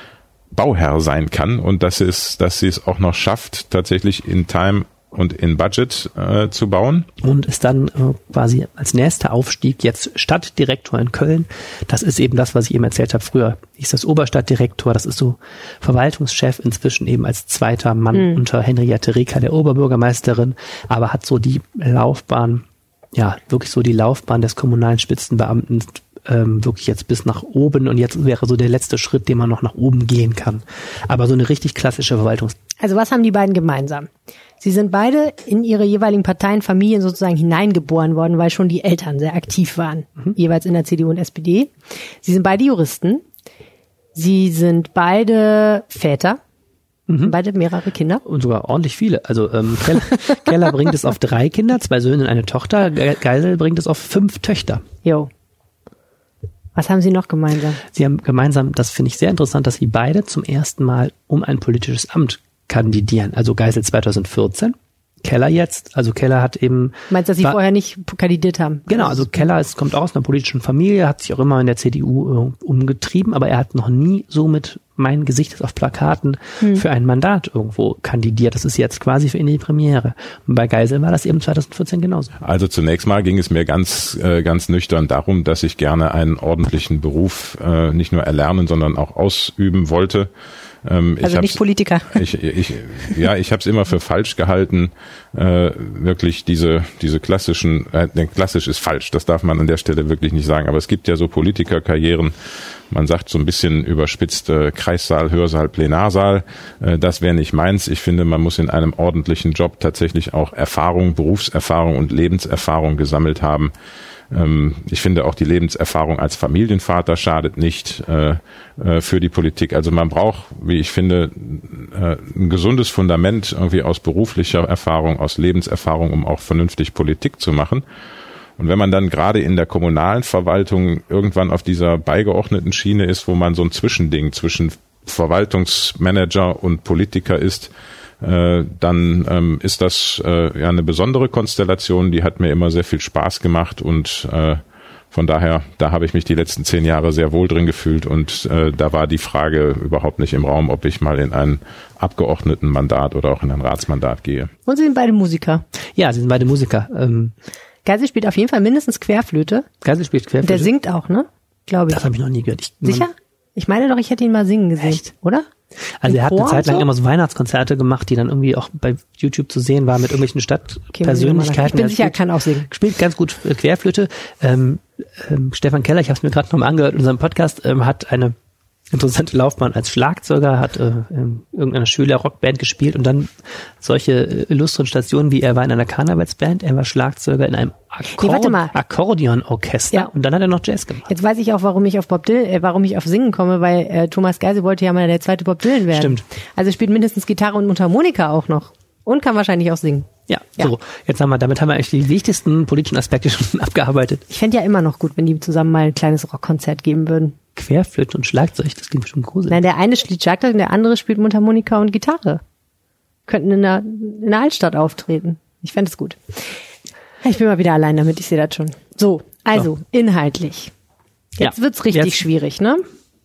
Bauherr sein kann und dass es, dass sie es auch noch schafft, tatsächlich in Time und in Budget äh, zu bauen. Und ist dann äh, quasi als nächster Aufstieg jetzt Stadtdirektor in Köln. Das ist eben das, was ich eben erzählt habe. Früher hieß das Oberstadtdirektor, das ist so Verwaltungschef, inzwischen eben als zweiter Mann mhm. unter Henriette Reker, der Oberbürgermeisterin, aber hat so die Laufbahn, ja, wirklich so die Laufbahn des kommunalen Spitzenbeamten ähm, wirklich jetzt bis nach oben und jetzt wäre so der letzte Schritt, den man noch nach oben gehen kann. Aber so eine richtig klassische Verwaltungs... Also was haben die beiden gemeinsam? Sie sind beide in ihre jeweiligen Parteien, Familien sozusagen hineingeboren worden, weil schon die Eltern sehr aktiv waren, mhm. jeweils in der C D U und S P D. Sie sind beide Juristen. Sie sind beide Väter. Mhm. Beide mehrere Kinder. Und sogar ordentlich viele. Also ähm, Keller, Keller bringt es auf drei Kinder, zwei Söhne und eine Tochter. Geisel bringt es auf fünf Töchter. Jo. Was haben Sie noch gemeinsam? Sie haben gemeinsam, das finde ich sehr interessant, dass Sie beide zum ersten Mal um ein politisches Amt kandidieren. Also Geisel zweitausendvierzehn Keller jetzt. Also Keller hat eben... Meinst du, dass sie war, vorher nicht kandidiert haben? Genau, also Keller ist, kommt auch aus einer politischen Familie, hat sich auch immer in der C D U äh, umgetrieben, aber er hat noch nie so mit mein Gesicht ist auf Plakaten hm. für ein Mandat irgendwo kandidiert. Das ist jetzt quasi für ihn die Premiere. Und bei Geisel war das eben zwanzig vierzehn genauso. Also zunächst mal ging es mir ganz, äh, ganz nüchtern darum, dass ich gerne einen ordentlichen Beruf äh, nicht nur erlernen, sondern auch ausüben wollte. Ähm, also ich nicht Politiker. Ich, ich, ja, ich habe es immer für falsch gehalten, äh, wirklich diese diese klassischen, äh, klassisch ist falsch, das darf man an der Stelle wirklich nicht sagen, aber es gibt ja so Politikerkarrieren, man sagt so ein bisschen überspitzt äh, Kreissaal, Hörsaal, Plenarsaal, äh, das wäre nicht meins. Ich finde, man muss in einem ordentlichen Job tatsächlich auch Erfahrung, Berufserfahrung und Lebenserfahrung gesammelt haben. Ich finde auch die Lebenserfahrung als Familienvater schadet nicht äh, äh, für die Politik. Also man braucht, wie ich finde, äh, ein gesundes Fundament irgendwie aus beruflicher Erfahrung, aus Lebenserfahrung, um auch vernünftig Politik zu machen. Und wenn man dann gerade in der kommunalen Verwaltung irgendwann auf dieser beigeordneten Schiene ist, wo man so ein Zwischending zwischen Verwaltungsmanager und Politiker ist, Äh, dann ähm, ist das äh, ja eine besondere Konstellation, die hat mir immer sehr viel Spaß gemacht und äh, von daher, da habe ich mich die letzten zehn Jahre sehr wohl drin gefühlt und äh, da war die Frage überhaupt nicht im Raum, ob ich mal in ein Abgeordnetenmandat oder auch in ein Ratsmandat gehe. Und Sie sind beide Musiker. Ja, Sie sind beide Musiker. Ähm, Geisel spielt auf jeden Fall mindestens Querflöte. Geisel spielt Querflöte. Der singt auch, ne? Glaube ich. Das habe ich noch nie gehört. Ich, Sicher? Ich meine doch, ich hätte ihn mal singen gesehen, Echt? oder? Also er hat eine Zeit lang so? immer so Weihnachtskonzerte gemacht, die dann irgendwie auch bei YouTube zu sehen waren mit irgendwelchen Stadtpersönlichkeiten. Okay, ich bin sicher, er kann auch singen. Spielt ganz gut Querflöte. Ähm, ähm, Stefan Keller, ich habe es mir gerade nochmal angehört in unserem Podcast, ähm, hat eine interessante Laufbahn als Schlagzeuger, hat äh, in irgendeiner Schüler-Rockband gespielt und dann solche äh, illustren Stationen wie er war in einer Karnevalsband, er war Schlagzeuger in einem Akkord- Nee, warte mal. Akkordeonorchester Ja. und dann hat er noch Jazz gemacht. Jetzt weiß ich auch, warum ich auf Bob Dylan, äh, warum ich auf Singen komme, weil äh, Thomas Geisel wollte ja mal der zweite Bob Dylan werden. Stimmt. Also er spielt mindestens Gitarre und Mundharmonika auch noch und kann wahrscheinlich auch singen. Ja, Ja. so, jetzt haben wir, damit haben wir eigentlich die wichtigsten politischen Aspekte schon abgearbeitet. Ich fände ja immer noch gut, wenn die zusammen mal ein kleines Rockkonzert geben würden. Querflöte und Schlagzeug, das klingt bestimmt gruselig. Nein, der eine spielt Schlagzeug und der andere spielt Mundharmonika und Gitarre. Könnten in der, in der Altstadt auftreten. Ich fände es gut. Ich bin mal wieder allein damit, ich sehe das schon. So, also, So. inhaltlich. Jetzt Ja, wird's richtig jetzt- schwierig, ne?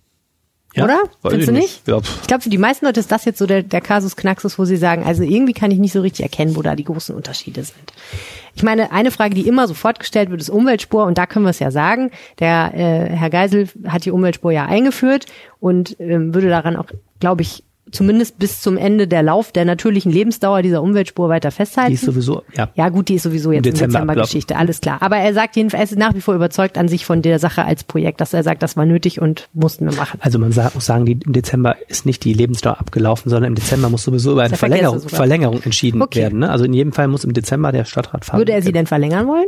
Ja, Oder? weiß Findest ich du nicht. nicht? Ja, pff. Ich glaube, für die meisten Leute ist das jetzt so der, der Kasus Knaxus, wo sie sagen, also irgendwie kann ich nicht so richtig erkennen, wo da die großen Unterschiede sind. Ich meine, eine Frage, die immer sofort gestellt wird, ist Umweltspur. Und da können wir es ja sagen. Der äh, Herr Geisel hat die Umweltspur ja eingeführt und ähm, würde daran auch, glaube ich, zumindest bis zum Ende der Lauf der natürlichen Lebensdauer dieser Umweltspur weiter festhalten. Die ist sowieso, ja. Ja gut, die ist sowieso jetzt Im in Dezember Dezember-Geschichte, alles klar. Aber er sagt jedenfalls, er ist nach wie vor überzeugt an sich von der Sache als Projekt, dass er sagt, das war nötig und mussten wir machen. Also man sa- muss sagen, die, im Dezember ist nicht die Lebensdauer abgelaufen, sondern im Dezember muss sowieso über eine Das vergesse Verlängerung, sogar. Verlängerung entschieden Okay. werden. Ne? Also in jedem Fall muss im Dezember der Stadtrat fahren. Würde er sie denn verlängern wollen?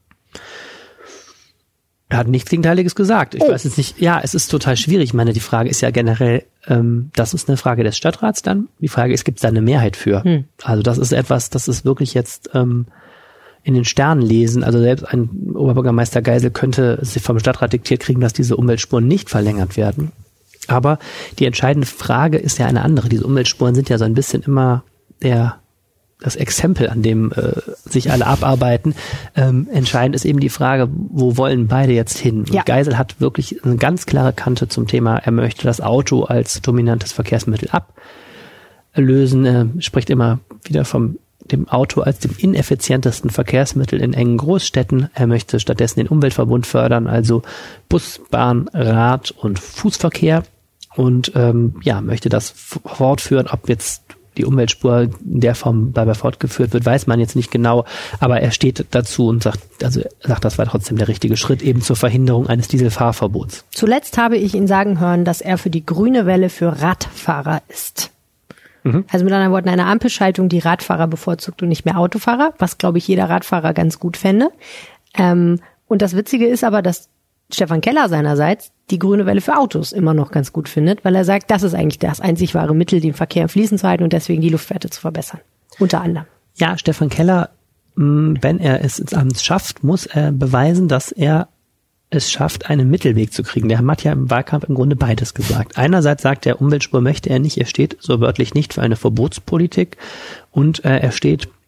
Er hat nichts Gegenteiliges gesagt. Ich Oh. weiß jetzt nicht, ja, es ist total schwierig. Ich meine, die Frage ist ja generell, ähm, das ist eine Frage des Stadtrats dann. Die Frage ist, gibt es da eine Mehrheit für? Hm. Also das ist etwas, das ist wirklich jetzt ähm, in den Sternen lesen. Also selbst ein Oberbürgermeister Geisel könnte es vom Stadtrat diktiert kriegen, dass diese Umweltspuren nicht verlängert werden. Aber die entscheidende Frage ist ja eine andere. Diese Umweltspuren sind ja so ein bisschen immer der das Exempel, an dem äh, sich alle abarbeiten. Ähm, entscheidend ist eben die Frage, wo wollen beide jetzt hin? Ja. Und Geisel hat wirklich eine ganz klare Kante zum Thema, er möchte das Auto als dominantes Verkehrsmittel ablösen. Er spricht immer wieder vom dem Auto als dem ineffizientesten Verkehrsmittel in engen Großstädten. Er möchte stattdessen den Umweltverbund fördern, also Bus, Bahn, Rad und Fußverkehr. Und ähm, ja, möchte das fortführen, ob jetzt die Umweltspur in der Form dabei fortgeführt wird, weiß man jetzt nicht genau, aber er steht dazu und sagt, also er sagt, das war trotzdem der richtige Schritt eben zur Verhinderung eines Dieselfahrverbots. Zuletzt habe ich ihn sagen hören, dass er für die grüne Welle für Radfahrer ist. Mhm. Also mit anderen Worten, eine Ampelschaltung, die Radfahrer bevorzugt und nicht mehr Autofahrer, was, glaube ich, jeder Radfahrer ganz gut fände. Ähm, und das Witzige ist aber, dass Stefan Keller seinerseits die grüne Welle für Autos immer noch ganz gut findet, weil er sagt, das ist eigentlich das einzig wahre Mittel, den Verkehr im Fließen zu halten und deswegen die Luftwerte zu verbessern. Unter anderem. Ja, Stefan Keller, mh, wenn er es ins Amt schafft, muss er beweisen, dass er es schafft, einen Mittelweg zu kriegen. Der hat ja im Wahlkampf im Grunde beides gesagt. Einerseits sagt er, Umweltspur möchte er nicht, er steht so wörtlich nicht für eine Verbotspolitik und äh, er steht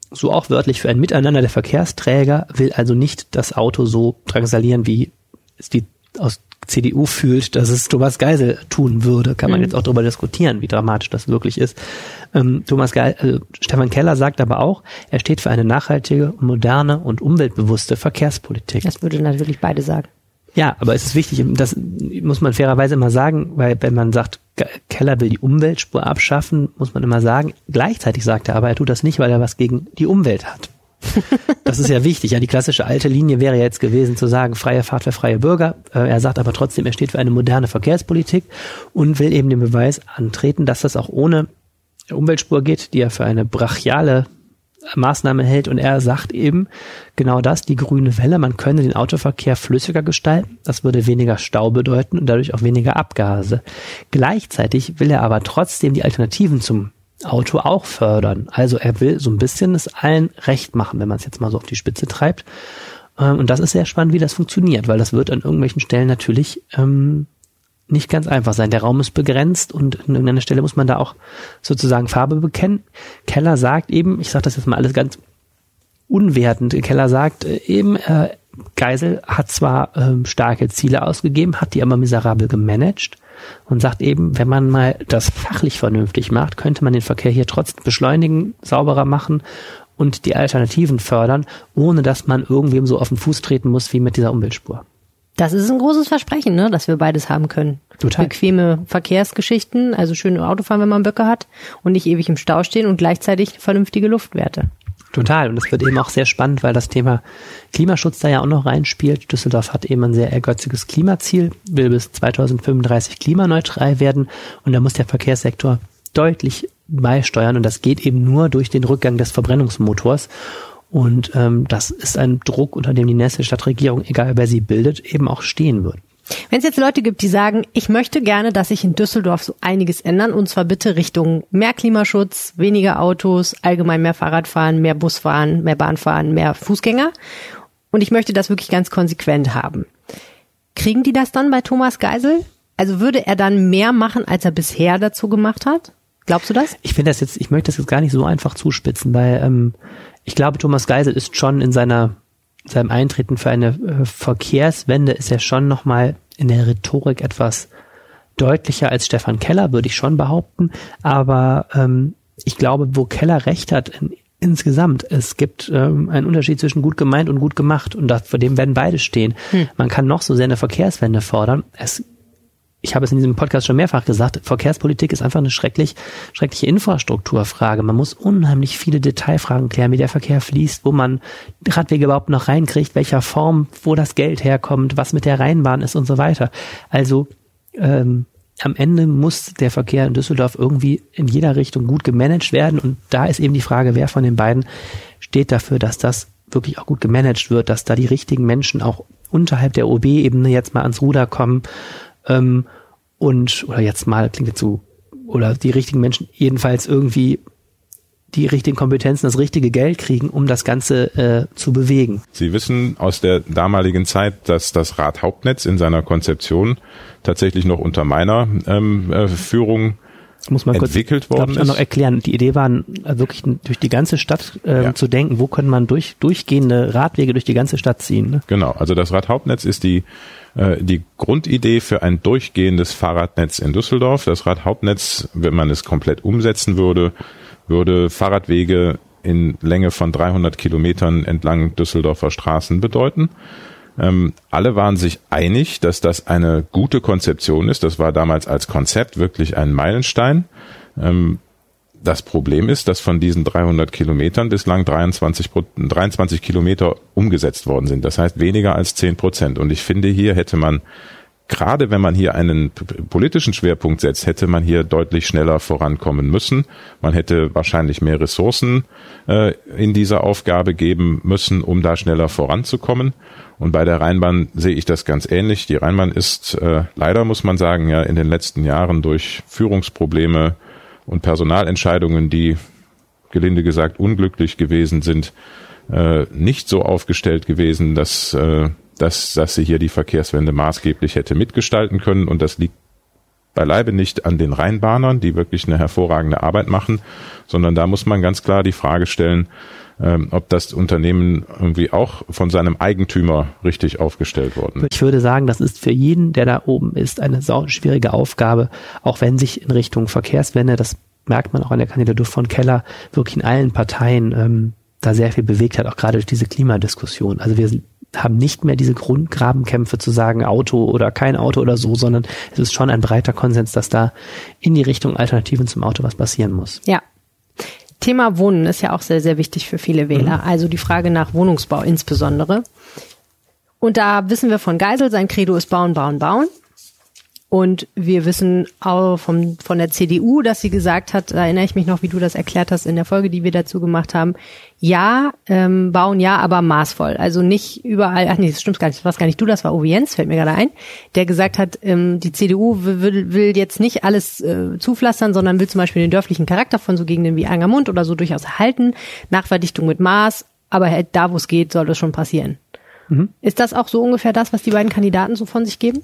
so auch wörtlich für ein Miteinander der Verkehrsträger, will also nicht das Auto so drangsalieren, wie es die aus C D U fühlt, dass es Thomas Geisel tun würde. Kann man mhm. jetzt auch darüber diskutieren, wie dramatisch das wirklich ist. Ähm, Thomas Geisel, äh, Stefan Keller sagt aber auch, er steht für eine nachhaltige, moderne und umweltbewusste Verkehrspolitik. Das würde natürlich beide sagen. Ja, aber es ist wichtig, das muss man fairerweise immer sagen, weil wenn man sagt, Keller will die Umweltspur abschaffen, muss man immer sagen, gleichzeitig sagt er aber, er tut das nicht, weil er was gegen die Umwelt hat. Das ist ja wichtig. Ja, die klassische alte Linie wäre jetzt gewesen zu sagen, freie Fahrt für freie Bürger. Er sagt aber trotzdem, er steht für eine moderne Verkehrspolitik und will eben den Beweis antreten, dass das auch ohne Umweltspur geht, die er für eine brachiale Maßnahme hält. Und er sagt eben genau das, die grüne Welle, man könne den Autoverkehr flüssiger gestalten. Das würde weniger Stau bedeuten und dadurch auch weniger Abgase. Gleichzeitig will er aber trotzdem die Alternativen zum Auto auch fördern. Also er will so ein bisschen es allen recht machen, wenn man es jetzt mal so auf die Spitze treibt. Und das ist sehr spannend, wie das funktioniert, weil das wird an irgendwelchen Stellen natürlich ähm, nicht ganz einfach sein. Der Raum ist begrenzt und an irgendeiner Stelle muss man da auch sozusagen Farbe bekennen. Keller sagt eben, ich sage das jetzt mal alles ganz unwertend, Keller sagt äh, eben, äh, Geisel hat zwar äh, starke Ziele ausgegeben, hat die aber miserabel gemanagt und sagt eben, wenn man mal das fachlich vernünftig macht, könnte man den Verkehr hier trotzdem beschleunigen, sauberer machen und die Alternativen fördern, ohne dass man irgendwem so auf den Fuß treten muss wie mit dieser Umweltspur. Das ist ein großes Versprechen, ne, dass wir beides haben können. Total. Bequeme Verkehrsgeschichten, also schön Autofahren, wenn man Böcke hat und nicht ewig im Stau stehen und gleichzeitig vernünftige Luftwerte. Total. Und es wird eben auch sehr spannend, weil das Thema Klimaschutz da ja auch noch reinspielt. Düsseldorf hat eben ein sehr ehrgeiziges Klimaziel, will bis zweitausendfünfunddreißig klimaneutral werden. Und da muss der Verkehrssektor deutlich beisteuern. Und das geht eben nur durch den Rückgang des Verbrennungsmotors. Und ähm, das ist ein Druck, unter dem die nächste Stadtregierung, egal wer sie bildet, eben auch stehen wird. Wenn es jetzt Leute gibt, die sagen, ich möchte gerne, dass sich in Düsseldorf so einiges ändern, und zwar bitte Richtung mehr Klimaschutz, weniger Autos, allgemein mehr Fahrradfahren, mehr Busfahren, mehr Bahnfahren, mehr Fußgänger, und ich möchte das wirklich ganz konsequent haben. Kriegen die das dann bei Thomas Geisel? Also würde er dann mehr machen, als er bisher dazu gemacht hat? Glaubst du das? Ich finde das jetzt, ich möchte das jetzt gar nicht so einfach zuspitzen, weil ähm, ich glaube, Thomas Geisel ist schon in seiner seinem Eintreten für eine äh, Verkehrswende ist er schon nochmal in der Rhetorik etwas deutlicher als Stefan Keller, würde ich schon behaupten. Aber ähm, ich glaube, wo Keller recht hat, in, insgesamt, es gibt ähm, einen Unterschied zwischen gut gemeint und gut gemacht, und das, vor dem werden beide stehen. Hm. Man kann noch so sehr eine Verkehrswende fordern. Es Ich habe es in diesem Podcast schon mehrfach gesagt, Verkehrspolitik ist einfach eine schrecklich, schreckliche Infrastrukturfrage. Man muss unheimlich viele Detailfragen klären, wie der Verkehr fließt, wo man Radwege überhaupt noch reinkriegt, welcher Form, wo das Geld herkommt, was mit der Rheinbahn ist und so weiter. Also ähm, am Ende muss der Verkehr in Düsseldorf irgendwie in jeder Richtung gut gemanagt werden, und da ist eben die Frage, wer von den beiden steht dafür, dass das wirklich auch gut gemanagt wird, dass da die richtigen Menschen auch unterhalb der O B-Ebene jetzt mal ans Ruder kommen. Ähm, und, oder jetzt mal, klingt jetzt so, oder die richtigen Menschen jedenfalls irgendwie die richtigen Kompetenzen, das richtige Geld kriegen, um das Ganze äh, zu bewegen. Sie wissen aus der damaligen Zeit, dass das Radhauptnetz in seiner Konzeption tatsächlich noch unter meiner ähm, äh, Führung muss man entwickelt kurz, worden ich, ist. noch erklären. Die Idee war wirklich durch die ganze Stadt äh, ja. zu denken, wo können man durch durchgehende Radwege durch die ganze Stadt ziehen. Ne? Genau, also das Radhauptnetz ist die äh, die Grundidee für ein durchgehendes Fahrradnetz in Düsseldorf. Das Radhauptnetz, wenn man es komplett umsetzen würde, würde Fahrradwege in Länge von dreihundert Kilometern entlang Düsseldorfer Straßen bedeuten. Ähm, alle waren sich einig, dass das eine gute Konzeption ist. Das war damals als Konzept wirklich ein Meilenstein. Ähm, das Problem ist, dass von diesen dreihundert Kilometern bislang dreiundzwanzig, dreiundzwanzig Kilometer umgesetzt worden sind. Das heißt weniger als zehn Prozent. Und ich finde, hier hätte man, gerade wenn man hier einen politischen Schwerpunkt setzt, hätte man hier deutlich schneller vorankommen müssen. Man hätte wahrscheinlich mehr Ressourcen äh, in dieser Aufgabe geben müssen, um da schneller voranzukommen. Und bei der Rheinbahn sehe ich das ganz ähnlich. Die Rheinbahn ist äh, leider, muss man sagen, ja in den letzten Jahren durch Führungsprobleme und Personalentscheidungen, die gelinde gesagt unglücklich gewesen sind, äh, nicht so aufgestellt gewesen, dass, äh, dass, dass sie hier die Verkehrswende maßgeblich hätte mitgestalten können. Und das liegt beileibe nicht an den Rheinbahnern, die wirklich eine hervorragende Arbeit machen, sondern da muss man ganz klar die Frage stellen, ähm, ob das Unternehmen irgendwie auch von seinem Eigentümer richtig aufgestellt worden ist. Ich würde sagen, das ist für jeden, der da oben ist, eine sau schwierige Aufgabe, auch wenn sich in Richtung Verkehrswende, das merkt man auch an der Kandidatur von Keller, wirklich in allen Parteien ähm, da sehr viel bewegt hat, auch gerade durch diese Klimadiskussion. Also wir haben nicht mehr diese Grundgrabenkämpfe zu sagen, Auto oder kein Auto oder so, sondern es ist schon ein breiter Konsens, dass da in die Richtung Alternativen zum Auto was passieren muss. Ja. Thema Wohnen ist ja auch sehr, sehr wichtig für viele Wähler. Mhm. Also die Frage nach Wohnungsbau insbesondere. Und da wissen wir von Geisel, sein Credo ist bauen, bauen, bauen. Und wir wissen auch vom, von der C D U, dass sie gesagt hat, da erinnere ich mich noch, wie du das erklärt hast in der Folge, die wir dazu gemacht haben, ja, ähm, bauen ja, aber maßvoll. Also nicht überall, ach nee, das stimmt gar nicht, das war's gar nicht du, das war Uwe Jens, fällt mir gerade ein, der gesagt hat, ähm, die C D U will, will jetzt nicht alles äh, zupflastern, sondern will zum Beispiel den dörflichen Charakter von so Gegenden wie Angermund oder so durchaus erhalten, Nachverdichtung mit Maß, aber halt da, wo es geht, soll das schon passieren. Mhm. Ist das auch so ungefähr das, was die beiden Kandidaten so von sich geben?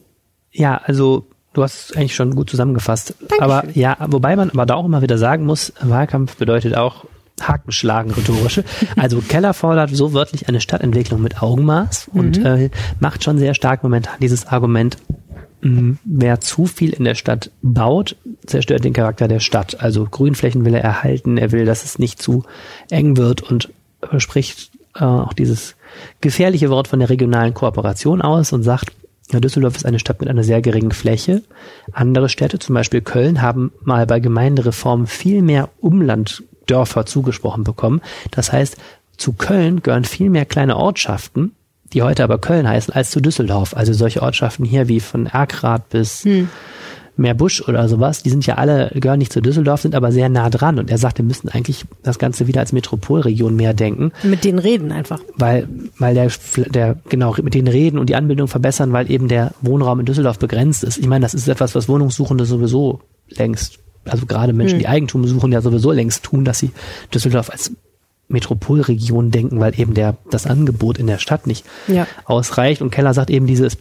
Ja, also du hast es eigentlich schon gut zusammengefasst. Dankeschön. Aber ja, wobei man aber da auch immer wieder sagen muss, Wahlkampf bedeutet auch Haken schlagen, rhetorische. Also Keller fordert so wörtlich eine Stadtentwicklung mit Augenmaß und mhm. äh, macht schon sehr stark momentan dieses Argument, mh, wer zu viel in der Stadt baut, zerstört den Charakter der Stadt. Also Grünflächen will er erhalten, er will, dass es nicht zu eng wird und spricht äh, auch dieses gefährliche Wort von der regionalen Kooperation aus und sagt, Düsseldorf ist eine Stadt mit einer sehr geringen Fläche. Andere Städte, zum Beispiel Köln, haben mal bei Gemeindereform viel mehr Umlanddörfer zugesprochen bekommen. Das heißt, zu Köln gehören viel mehr kleine Ortschaften, die heute aber Köln heißen, als zu Düsseldorf. Also solche Ortschaften hier wie von Erkrath bis hm. Meerbusch oder sowas, die sind ja alle, gehören nicht zu Düsseldorf, sind aber sehr nah dran. Und er sagt, wir müssen eigentlich das Ganze wieder als Metropolregion mehr denken. Mit denen reden einfach. Weil, weil der, der, genau, mit denen reden und die Anbindung verbessern, weil eben der Wohnraum in Düsseldorf begrenzt ist. Ich meine, das ist etwas, was Wohnungssuchende sowieso längst, also gerade Menschen, hm. die Eigentum suchen, ja sowieso längst tun, dass sie Düsseldorf als Metropolregion denken, weil eben der, das Angebot in der Stadt nicht ja. ausreicht. Und Keller sagt eben dieses,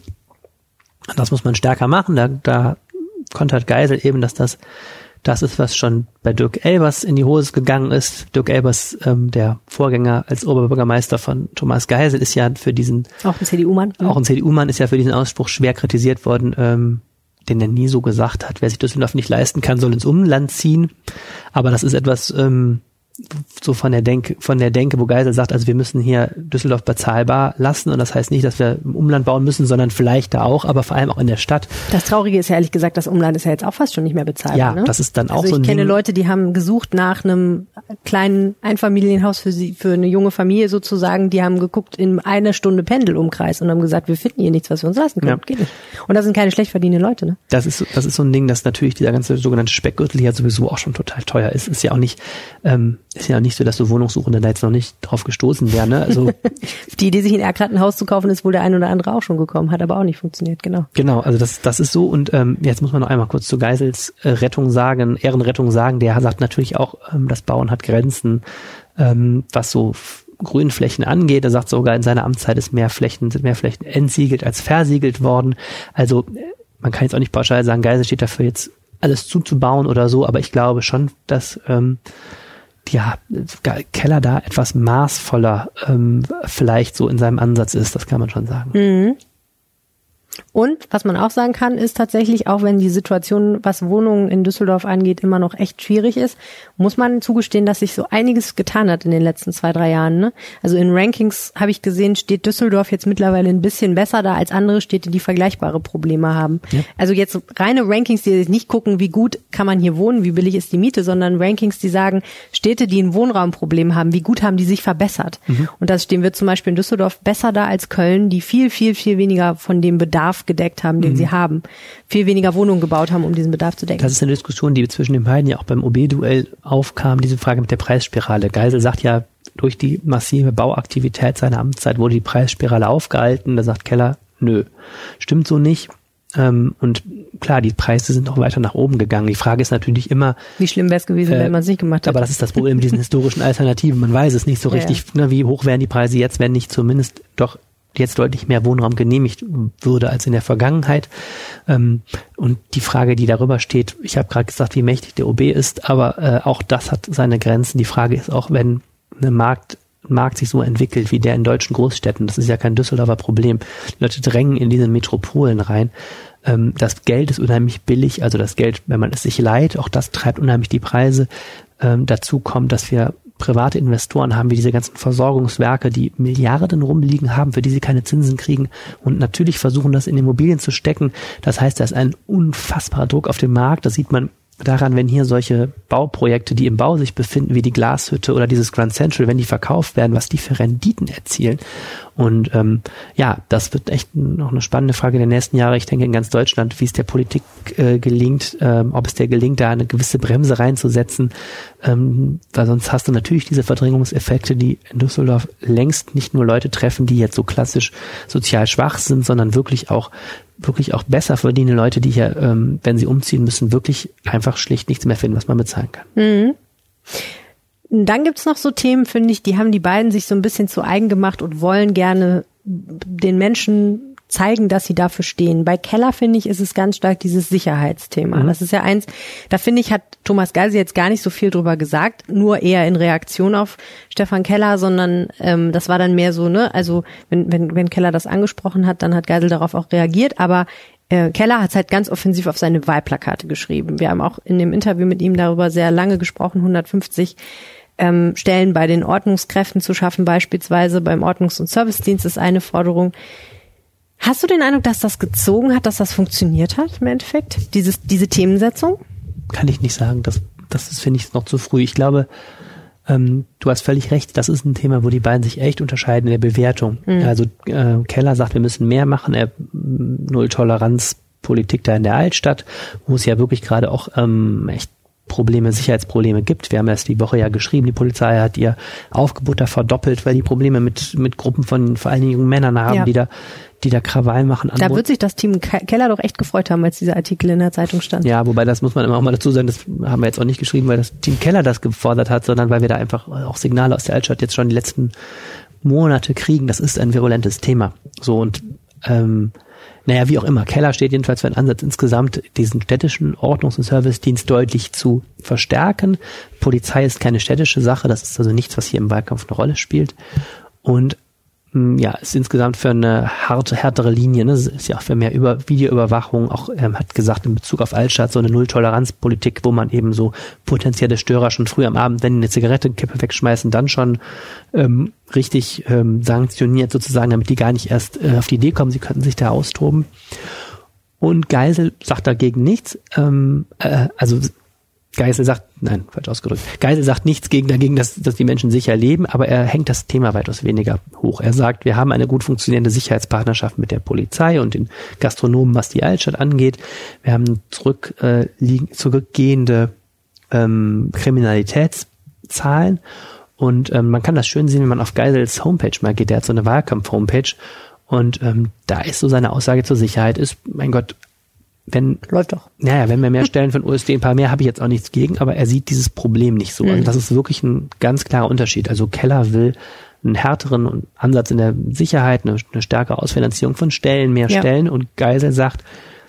das muss man stärker machen, da, da kontert Geisel eben, dass das das ist, was schon bei Dirk Elbers in die Hose gegangen ist. Dirk Elbers, ähm, der Vorgänger als Oberbürgermeister von Thomas Geisel, ist ja für diesen... Auch ein C D U-Mann. Auch ein C D U-Mann ist ja für diesen Ausspruch schwer kritisiert worden, ähm, den er nie so gesagt hat. Wer sich Düsseldorf nicht leisten kann, soll ins Umland ziehen. Aber das ist etwas... Ähm, so von der Denke, von der Denke, wo Geisel sagt, also wir müssen hier Düsseldorf bezahlbar lassen und das heißt nicht, dass wir im Umland bauen müssen, sondern vielleicht da auch, aber vor allem auch in der Stadt. Das Traurige ist ja ehrlich gesagt, das Umland ist ja jetzt auch fast schon nicht mehr bezahlbar. Ja, ne? Das ist dann auch also so ein ich kenne Ding. Leute, die haben gesucht nach einem kleinen Einfamilienhaus für sie, für eine junge Familie sozusagen, die haben geguckt in einer Stunde Pendelumkreis und haben gesagt, wir finden hier nichts, was wir uns leisten können. Ja. Geht nicht. Und das sind keine schlecht verdienenden Leute, ne? Das ist, das ist so ein Ding, dass natürlich dieser ganze sogenannte Speckgürtel hier sowieso auch schon total teuer ist. Ist ja auch nicht, ähm, ist ja auch nicht so, dass du Wohnungssuchende da jetzt noch nicht drauf gestoßen wären. Ne? Also die Idee, sich in Erkrath ein Haus zu kaufen, ist wohl der ein oder andere auch schon gekommen, hat aber auch nicht funktioniert, genau. Genau, also das das ist so und ähm, jetzt muss man noch einmal kurz zu Geisels äh, Rettung sagen, Ehrenrettung sagen, der sagt natürlich auch, ähm, das Bauen hat Grenzen, ähm, was so Grünflächen angeht. Er sagt sogar, in seiner Amtszeit ist mehr Flächen, sind mehr Flächen entsiegelt als versiegelt worden. Also man kann jetzt auch nicht pauschal sagen, Geisel steht dafür jetzt alles zuzubauen oder so, aber ich glaube schon, dass ähm, ja, Keller da etwas maßvoller ähm, vielleicht so in seinem Ansatz ist, das kann man schon sagen. Mhm. Und was man auch sagen kann, ist tatsächlich, auch wenn die Situation, was Wohnungen in Düsseldorf angeht, immer noch echt schwierig ist, muss man zugestehen, dass sich so einiges getan hat in den letzten zwei, drei Jahren. Ne? Also in Rankings habe ich gesehen, steht Düsseldorf jetzt mittlerweile ein bisschen besser da als andere Städte, die vergleichbare Probleme haben. Ja. Also jetzt reine Rankings, die nicht gucken, wie gut kann man hier wohnen, wie billig ist die Miete, sondern Rankings, die sagen, Städte, die ein Wohnraumproblem haben, wie gut haben die sich verbessert. Mhm. Und das stehen wir zum Beispiel in Düsseldorf besser da als Köln, die viel, viel, viel weniger von dem Bedarf gedeckt haben, den mhm. sie haben. Viel weniger Wohnungen gebaut haben, um diesen Bedarf zu decken. Das ist eine Diskussion, die zwischen den beiden ja auch beim O B-Duell aufkam, diese Frage mit der Preisspirale. Geisel sagt ja, durch die massive Bauaktivität seiner Amtszeit wurde die Preisspirale aufgehalten. Da sagt Keller, nö, stimmt so nicht. Ähm, und klar, die Preise sind noch weiter nach oben gegangen. Die Frage ist natürlich immer... Wie schlimm wäre es gewesen, äh, wenn man es nicht gemacht hätte. Aber das ist das Problem mit diesen historischen Alternativen. Man weiß es nicht so richtig, ja, ja. Ne, wie hoch wären die Preise jetzt, wenn nicht zumindest doch jetzt deutlich mehr Wohnraum genehmigt würde als in der Vergangenheit. Ähm, und die Frage, die darüber steht, ich habe gerade gesagt, wie mächtig der O B ist, aber äh, auch das hat seine Grenzen. Die Frage ist auch, wenn eine Markt, Markt sich so entwickelt wie der in deutschen Großstädten. Das ist ja kein Düsseldorfer Problem. Die Leute drängen in diese Metropolen rein. Ähm, das Geld ist unheimlich billig, also das Geld, wenn man es sich leiht, auch das treibt unheimlich die Preise. Ähm, dazu kommt, dass wir private Investoren haben, wie diese ganzen Versorgungswerke, die Milliarden rumliegen haben, für die sie keine Zinsen kriegen und natürlich versuchen, das in Immobilien zu stecken. Das heißt, da ist ein unfassbarer Druck auf dem Markt. Das sieht man daran, wenn hier solche Bauprojekte, die im Bau sich befinden, wie die Glashütte oder dieses Grand Central, wenn die verkauft werden, was die für Renditen erzielen. Und ähm, ja, das wird echt noch eine spannende Frage der nächsten Jahre. Ich denke in ganz Deutschland, wie es der Politik äh, gelingt, ähm, ob es der gelingt, da eine gewisse Bremse reinzusetzen, ähm, weil sonst hast du natürlich diese Verdrängungseffekte, die in Düsseldorf längst nicht nur Leute treffen, die jetzt so klassisch sozial schwach sind, sondern wirklich auch wirklich auch besser verdienende Leute, die hier, ähm, wenn sie umziehen müssen, wirklich einfach schlicht nichts mehr finden, was man bezahlen kann. Mhm. Dann gibt's noch so Themen, finde ich, die haben die beiden sich so ein bisschen zu eigen gemacht und wollen gerne den Menschen zeigen, dass sie dafür stehen. Bei Keller, finde ich, ist es ganz stark dieses Sicherheitsthema. Mhm. Das ist ja eins, da finde ich, hat Thomas Geisel jetzt gar nicht so viel drüber gesagt, nur eher in Reaktion auf Stefan Keller, sondern ähm, das war dann mehr so, ne, also wenn, wenn, wenn Keller das angesprochen hat, dann hat Geisel darauf auch reagiert, aber äh, Keller hat es halt ganz offensiv auf seine Wahlplakate geschrieben. Wir haben auch in dem Interview mit ihm darüber sehr lange gesprochen, hundertfünfzig ähm, Stellen bei den Ordnungskräften zu schaffen, beispielsweise beim Ordnungs- und Servicedienst ist eine Forderung. Hast du den Eindruck, dass das gezogen hat, dass das funktioniert hat im Endeffekt, dieses, diese Themensetzung? Kann ich nicht sagen, das, das ist, finde ich, noch zu früh. Ich glaube, ähm, du hast völlig recht, das ist ein Thema, wo die beiden sich echt unterscheiden in der Bewertung. Mhm. Also äh, Keller sagt, wir müssen mehr machen, er Null-Toleranz-Politik da in der Altstadt, wo es ja wirklich gerade auch ähm, echt Probleme, Sicherheitsprobleme gibt. Wir haben das die Woche ja geschrieben, die Polizei hat ihr Aufgebot da verdoppelt, weil die Probleme mit mit Gruppen von vor allen Dingen jungen Männern haben, ja. die da die da Krawall machen. Da wird sich das Team Keller doch echt gefreut haben, als dieser Artikel in der Zeitung stand. Ja, wobei das muss man immer auch mal dazu sagen, das haben wir jetzt auch nicht geschrieben, weil das Team Keller das gefordert hat, sondern weil wir da einfach auch Signale aus der Altstadt jetzt schon die letzten Monate kriegen. Das ist ein virulentes Thema. So und ähm, naja, wie auch immer. Keller steht jedenfalls für einen Ansatz, insgesamt diesen städtischen Ordnungs- und Servicedienst deutlich zu verstärken. Polizei ist keine städtische Sache, das ist also nichts, was hier im Wahlkampf eine Rolle spielt. Und ja, ist insgesamt für eine harte, härtere Linie, ne? Ist ja auch für mehr über Videoüberwachung, auch ähm, hat gesagt in Bezug auf Altstadt so eine Null-Toleranz-Politik, wo man eben so potenzielle Störer schon früh am Abend, wenn die eine Zigarettenkippe wegschmeißen, dann schon ähm, richtig ähm, sanktioniert sozusagen, damit die gar nicht erst äh, auf die Idee kommen, sie könnten sich da austoben. Und Geisel sagt dagegen nichts, ähm, äh, also Geisel sagt, nein, falsch ausgedrückt. Geisel sagt nichts gegen dagegen, dass, dass die Menschen sicher leben, aber er hängt das Thema weitaus weniger hoch. Er sagt, wir haben eine gut funktionierende Sicherheitspartnerschaft mit der Polizei und den Gastronomen, was die Altstadt angeht. Wir haben zurück, äh, liegen, zurückgehende ähm, Kriminalitätszahlen und ähm, man kann das schön sehen, wenn man auf Geisels Homepage mal geht. Der hat so eine Wahlkampf-Homepage und ähm, da ist so seine Aussage zur Sicherheit ist, mein Gott, wenn, läuft doch. Naja, wenn wir mehr Stellen von U S D, ein paar mehr, habe ich jetzt auch nichts gegen, aber er sieht dieses Problem nicht so. Mhm. Also das ist wirklich ein ganz klarer Unterschied. Also Keller will einen härteren Ansatz in der Sicherheit, eine, eine stärkere Ausfinanzierung von Stellen, mehr ja. Stellen und Geisel sagt,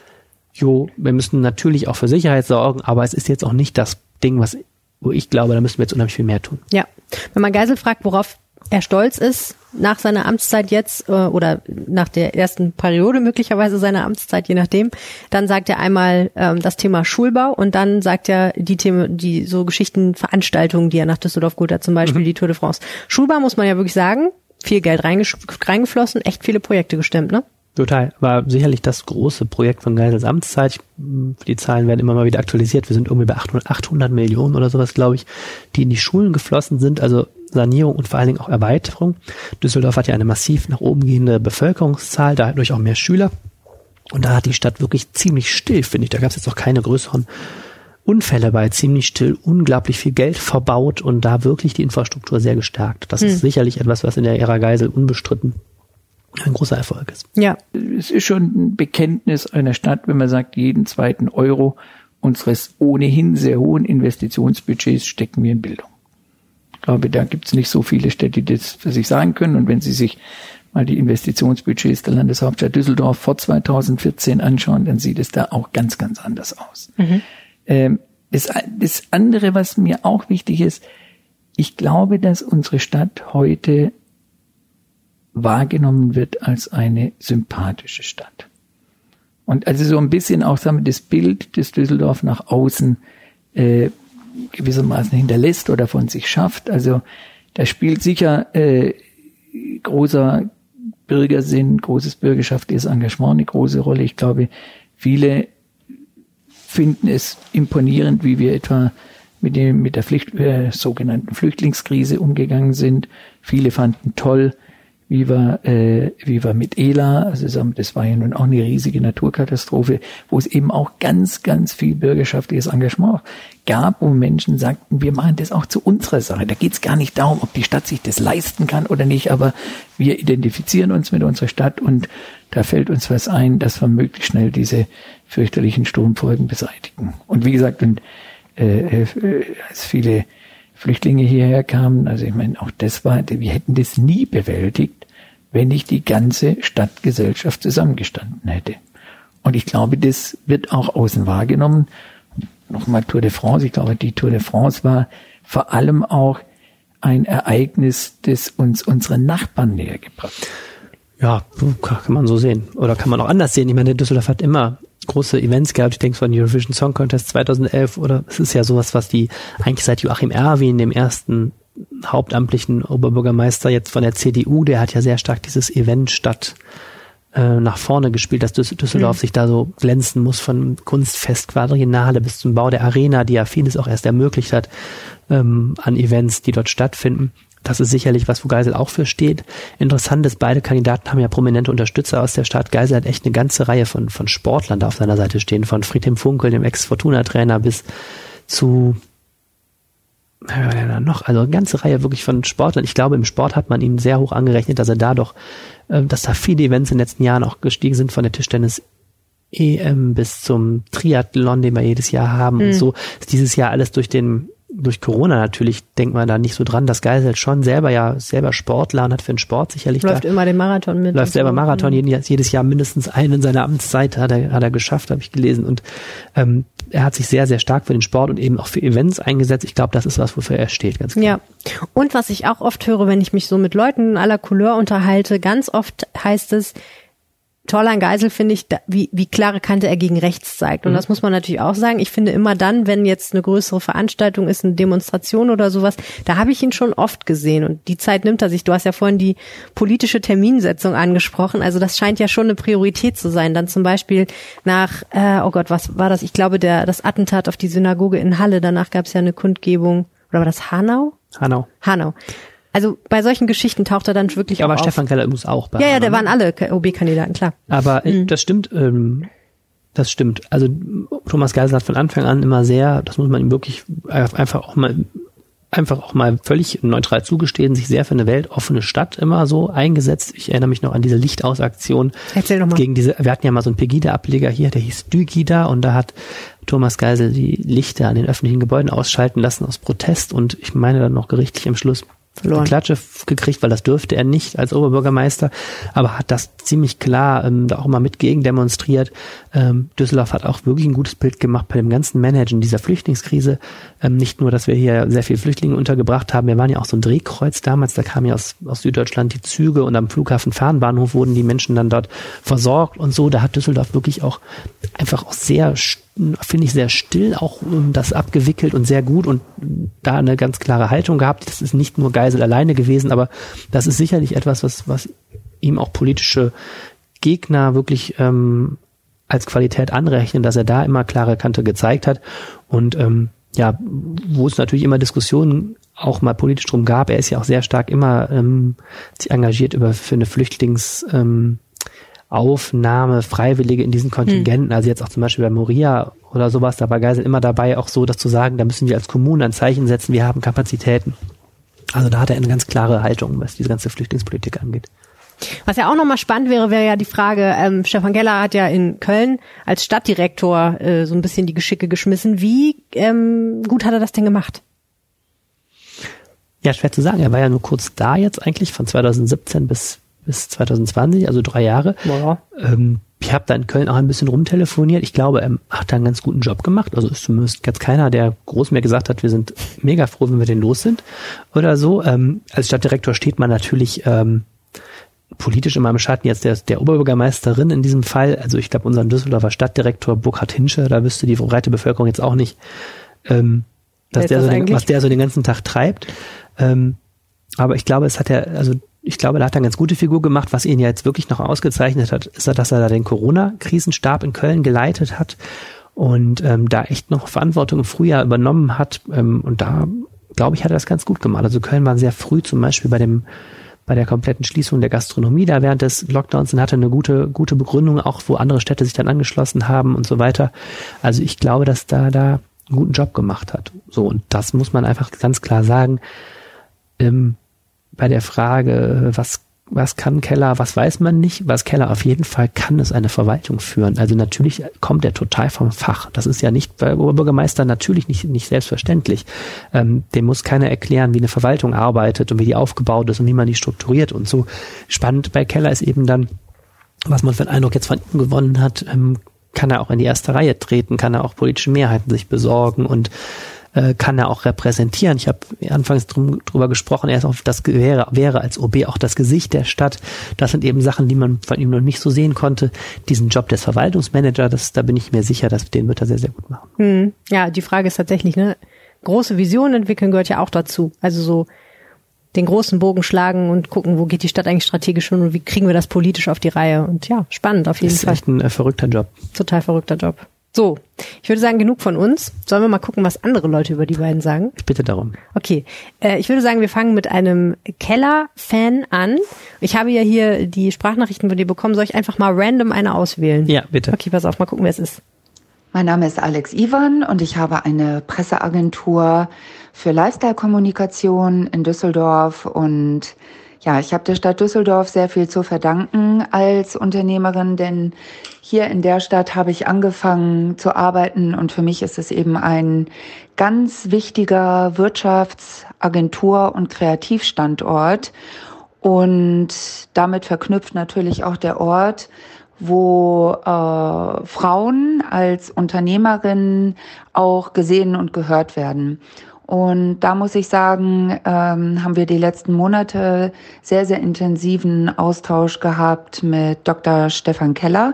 jo, wir müssen natürlich auch für Sicherheit sorgen, aber es ist jetzt auch nicht das Ding, was, wo ich glaube, da müssen wir jetzt unheimlich viel mehr tun. Ja, wenn man Geisel fragt, worauf er stolz ist nach seiner Amtszeit jetzt äh, oder nach der ersten Periode möglicherweise seiner Amtszeit, je nachdem, dann sagt er einmal ähm, das Thema Schulbau und dann sagt er die Themen, die so Geschichten, Veranstaltungen, die er nach Düsseldorf geholt hat, zum Beispiel mhm. die Tour de France. Schulbau muss man ja wirklich sagen, viel Geld reingeflossen, echt viele Projekte gestemmt, ne? Total. War sicherlich das große Projekt von Geisels Amtszeit. Die Zahlen werden immer mal wieder aktualisiert. Wir sind irgendwie bei achthundert Millionen oder sowas, glaube ich, die in die Schulen geflossen sind. Also Sanierung und vor allen Dingen auch Erweiterung. Düsseldorf hat ja eine massiv nach oben gehende Bevölkerungszahl, dadurch auch mehr Schüler. Und da hat die Stadt wirklich ziemlich still, finde ich. Da gab es jetzt auch keine größeren Unfälle bei, ziemlich still, unglaublich viel Geld verbaut und da wirklich die Infrastruktur sehr gestärkt. Das hm. ist sicherlich etwas, was in der Ära Geisel unbestritten ein großer Erfolg ist. Ja. Es ist schon ein Bekenntnis einer Stadt, wenn man sagt, jeden zweiten Euro unseres ohnehin sehr hohen Investitionsbudgets stecken wir in Bildung. Ich glaube, da gibt es nicht so viele Städte, die das für sich sagen können. Und wenn Sie sich mal die Investitionsbudgets der Landeshauptstadt Düsseldorf vor zweitausendvierzehn anschauen, dann sieht es da auch ganz, ganz anders aus. Mhm. Ähm, das, das andere, was mir auch wichtig ist, ich glaube, dass unsere Stadt heute wahrgenommen wird als eine sympathische Stadt. Und also so ein bisschen auch, sagen wir, das Bild des Düsseldorf nach außen äh, gewissermaßen hinterlässt oder von sich schafft. Also da spielt sicher äh, großer Bürgersinn, großes bürgerschaftliches Engagement eine große Rolle. Ich glaube, viele finden es imponierend, wie wir etwa mit dem mit der Pflicht, äh, sogenannten Flüchtlingskrise umgegangen sind. Viele fanden toll, wie wir, äh, wie wir mit Ela, also das war ja nun auch eine riesige Naturkatastrophe, wo es eben auch ganz, ganz viel bürgerschaftliches Engagement gab, wo Menschen sagten, wir machen das auch zu unserer Sache. Da geht es gar nicht darum, ob die Stadt sich das leisten kann oder nicht, aber wir identifizieren uns mit unserer Stadt und da fällt uns was ein, dass wir möglichst schnell diese fürchterlichen Sturmfolgen beseitigen. Und wie gesagt, und äh, als viele Flüchtlinge hierher kamen, also ich meine, auch das war, wir hätten das nie bewältigt, wenn nicht die ganze Stadtgesellschaft zusammengestanden hätte. Und ich glaube, das wird auch außen wahrgenommen. Nochmal Tour de France, ich glaube, die Tour de France war vor allem auch ein Ereignis, das uns unsere Nachbarn näher gebracht hat. Ja, kann man so sehen. Oder kann man auch anders sehen. Ich meine, Düsseldorf hat immer große Events gehabt. Ich denke so an Eurovision Song Contest zweitausendelf oder es ist ja sowas, was die eigentlich seit Joachim Erwin, dem ersten hauptamtlichen Oberbürgermeister jetzt von der C D U, der hat ja sehr stark dieses Event statt äh, nach vorne gespielt, dass Düsseldorf mhm. sich da so glänzen muss, von Kunstfest, Quadriennale bis zum Bau der Arena, die ja vieles auch erst ermöglicht hat ähm, an Events, die dort stattfinden. Das ist sicherlich was, wo Geisel auch für steht. Interessant ist, beide Kandidaten haben ja prominente Unterstützer aus der Stadt. Geisel hat echt eine ganze Reihe von von Sportlern da auf seiner Seite stehen, von Friedhelm Funkel, dem Ex-Fortuna-Trainer, bis zu ja, noch, also eine ganze Reihe wirklich von Sportlern. Ich glaube, im Sport hat man ihm sehr hoch angerechnet, dass er da doch, äh, dass da viele Events in den letzten Jahren auch gestiegen sind, von der Tischtennis-E M bis zum Triathlon, den wir jedes Jahr haben. Mhm. Und so ist dieses Jahr alles durch den durch Corona natürlich denkt man da nicht so dran, dass Geisel schon selber ja selber Sportler und hat für den Sport sicherlich läuft da, immer den Marathon mit. Läuft selber so. Marathon, mhm. jedes, jedes Jahr mindestens einen in seiner Amtszeit hat er, hat er geschafft, habe ich gelesen. Und ähm, er hat sich sehr, sehr stark für den Sport und eben auch für Events eingesetzt. Ich glaube, das ist was, wofür er steht, ganz klar. Ja, und was ich auch oft höre, wenn ich mich so mit Leuten aller Couleur unterhalte, ganz oft heißt es, toll an Geisel finde ich, wie, wie klare Kante er gegen rechts zeigt. Und mhm. das muss man natürlich auch sagen. Ich finde immer dann, wenn jetzt eine größere Veranstaltung ist, eine Demonstration oder sowas, da habe ich ihn schon oft gesehen. Und die Zeit nimmt er sich. Du hast ja vorhin die politische Terminsetzung angesprochen. Also das scheint ja schon eine Priorität zu sein. Dann zum Beispiel nach, äh, oh Gott, was war das? Ich glaube, der das Attentat auf die Synagoge in Halle. Danach gab es ja eine Kundgebung. Oder war das Hanau? Hanau. Hanau. Also bei solchen Geschichten taucht er dann wirklich aber auch auf. Aber Stefan Keller übrigens auch. Bei ja, ja, da waren alle O B-Kandidaten, klar. Aber mhm. das stimmt, ähm, das stimmt. Also Thomas Geisel hat von Anfang an immer sehr, das muss man ihm wirklich einfach auch mal, einfach auch mal völlig neutral zugestehen, sich sehr für eine weltoffene Stadt immer so eingesetzt. Ich erinnere mich noch an diese Lichtausaktion. Erzähl doch mal. Gegen diese, wir hatten ja mal so einen Pegida-Ableger hier, der hieß Dygida und da hat Thomas Geisel die Lichter an den öffentlichen Gebäuden ausschalten lassen aus Protest und ich meine dann noch gerichtlich am Schluss verloren. Die Klatsche gekriegt, weil das dürfte er nicht als Oberbürgermeister, aber hat das ziemlich klar ähm, da auch mal mit gegen demonstriert. Ähm, Düsseldorf hat auch wirklich ein gutes Bild gemacht bei dem ganzen Managen dieser Flüchtlingskrise. Ähm, nicht nur, dass wir hier sehr viele Flüchtlinge untergebracht haben, wir waren ja auch so ein Drehkreuz damals, da kamen ja aus, aus Süddeutschland die Züge und am Flughafen Fernbahnhof wurden die Menschen dann dort versorgt und so. Da hat Düsseldorf wirklich auch einfach auch sehr, finde ich, sehr still auch um, das abgewickelt und sehr gut und da eine ganz klare Haltung gehabt. Das ist nicht nur Geisel alleine gewesen, aber das ist sicherlich etwas, was, was ihm auch politische Gegner wirklich ähm, als Qualität anrechnen, dass er da immer klare Kante gezeigt hat und ähm, ja, wo es natürlich immer Diskussionen auch mal politisch drum gab. Er ist ja auch sehr stark immer ähm, sich engagiert über für eine Flüchtlings ähm, Aufnahme, Freiwillige in diesen Kontingenten, hm. also jetzt auch zum Beispiel bei Moria oder sowas, da war Geisel immer dabei, auch so das zu sagen, da müssen wir als Kommune ein Zeichen setzen, wir haben Kapazitäten. Also da hat er eine ganz klare Haltung, was diese ganze Flüchtlingspolitik angeht. Was ja auch nochmal spannend wäre, wäre ja die Frage, ähm, Stefan Keller hat ja in Köln als Stadtdirektor äh, so ein bisschen die Geschicke geschmissen. Wie ähm, gut hat er das denn gemacht? Ja, schwer zu sagen. Er war ja nur kurz da jetzt eigentlich, von zweitausendsiebzehn bis bis zweitausendzwanzig, also drei Jahre. Ja. Ähm, Ich habe da in Köln auch ein bisschen rumtelefoniert. Ich glaube, er hat da einen ganz guten Job gemacht. Also ist zumindest jetzt keiner, der groß mir gesagt hat, wir sind mega froh, wenn wir den los sind oder so. Ähm, als Stadtdirektor steht man natürlich ähm, politisch immer im Schatten jetzt der, der Oberbürgermeisterin in diesem Fall. Also ich glaube, unseren Düsseldorfer Stadtdirektor Burkhard Hinsche, da wüsste die breite Bevölkerung jetzt auch nicht, ähm, dass der das so den, was der so den ganzen Tag treibt. Ähm, aber ich glaube, es hat ja, also ich glaube, da hat er eine ganz gute Figur gemacht. Was ihn ja jetzt wirklich noch ausgezeichnet hat, ist, dass er da den Corona-Krisenstab in Köln geleitet hat und ähm, da echt noch Verantwortung im Frühjahr übernommen hat. Ähm, und da, glaube ich, hat er das ganz gut gemacht. Also Köln war sehr früh zum Beispiel bei dem bei der kompletten Schließung der Gastronomie da während des Lockdowns und hatte eine gute gute Begründung, auch wo andere Städte sich dann angeschlossen haben und so weiter. Also ich glaube, dass da da einen guten Job gemacht hat. So, und das muss man einfach ganz klar sagen. Ähm, bei der Frage, was, was kann Keller, was weiß man nicht, was Keller auf jeden Fall kann, ist eine Verwaltung führen. Also natürlich kommt er total vom Fach. Das ist ja nicht bei Oberbürgermeister natürlich nicht, nicht selbstverständlich. Ähm, dem muss keiner erklären, wie eine Verwaltung arbeitet und wie die aufgebaut ist und wie man die strukturiert und so. Spannend bei Keller ist eben dann, was man für einen Eindruck jetzt von ihm gewonnen hat, ähm, kann er auch in die erste Reihe treten, kann er auch politische Mehrheiten sich besorgen und kann er auch repräsentieren. Ich habe anfangs drum, drüber gesprochen, er ist auch das wäre, wäre als O B auch das Gesicht der Stadt. Das sind eben Sachen, die man von ihm noch nicht so sehen konnte. Diesen Job des Verwaltungsmanagers, das, da bin ich mir sicher, dass den wird er sehr, sehr gut machen. Hm. Ja, die Frage ist tatsächlich, ne, große Visionen entwickeln gehört ja auch dazu. Also so den großen Bogen schlagen und gucken, wo geht die Stadt eigentlich strategisch hin und wie kriegen wir das politisch auf die Reihe. Und ja, spannend auf jeden Fall. Fall. Das ist echt ein äh, verrückter Job. Total verrückter Job. So, ich würde sagen, genug von uns. Sollen wir mal gucken, was andere Leute über die beiden sagen? Ich bitte darum. Okay, äh, ich würde sagen, wir fangen mit einem Keller-Fan an. Ich habe ja hier die Sprachnachrichten von dir bekommen. Soll ich einfach mal random eine auswählen? Ja, bitte. Okay, pass auf, mal gucken, wer es ist. Mein Name ist Alex Iwan und ich habe eine Presseagentur für Lifestyle-Kommunikation in Düsseldorf und ja, ich habe der Stadt Düsseldorf sehr viel zu verdanken als Unternehmerin, denn hier in der Stadt habe ich angefangen zu arbeiten und für mich ist es eben ein ganz wichtiger Wirtschaftsagentur- und Kreativstandort und damit verknüpft natürlich auch der Ort, wo äh, Frauen als Unternehmerinnen auch gesehen und gehört werden. Und da muss ich sagen, ähm, haben wir die letzten Monate sehr, sehr intensiven Austausch gehabt mit Doktor Stefan Keller.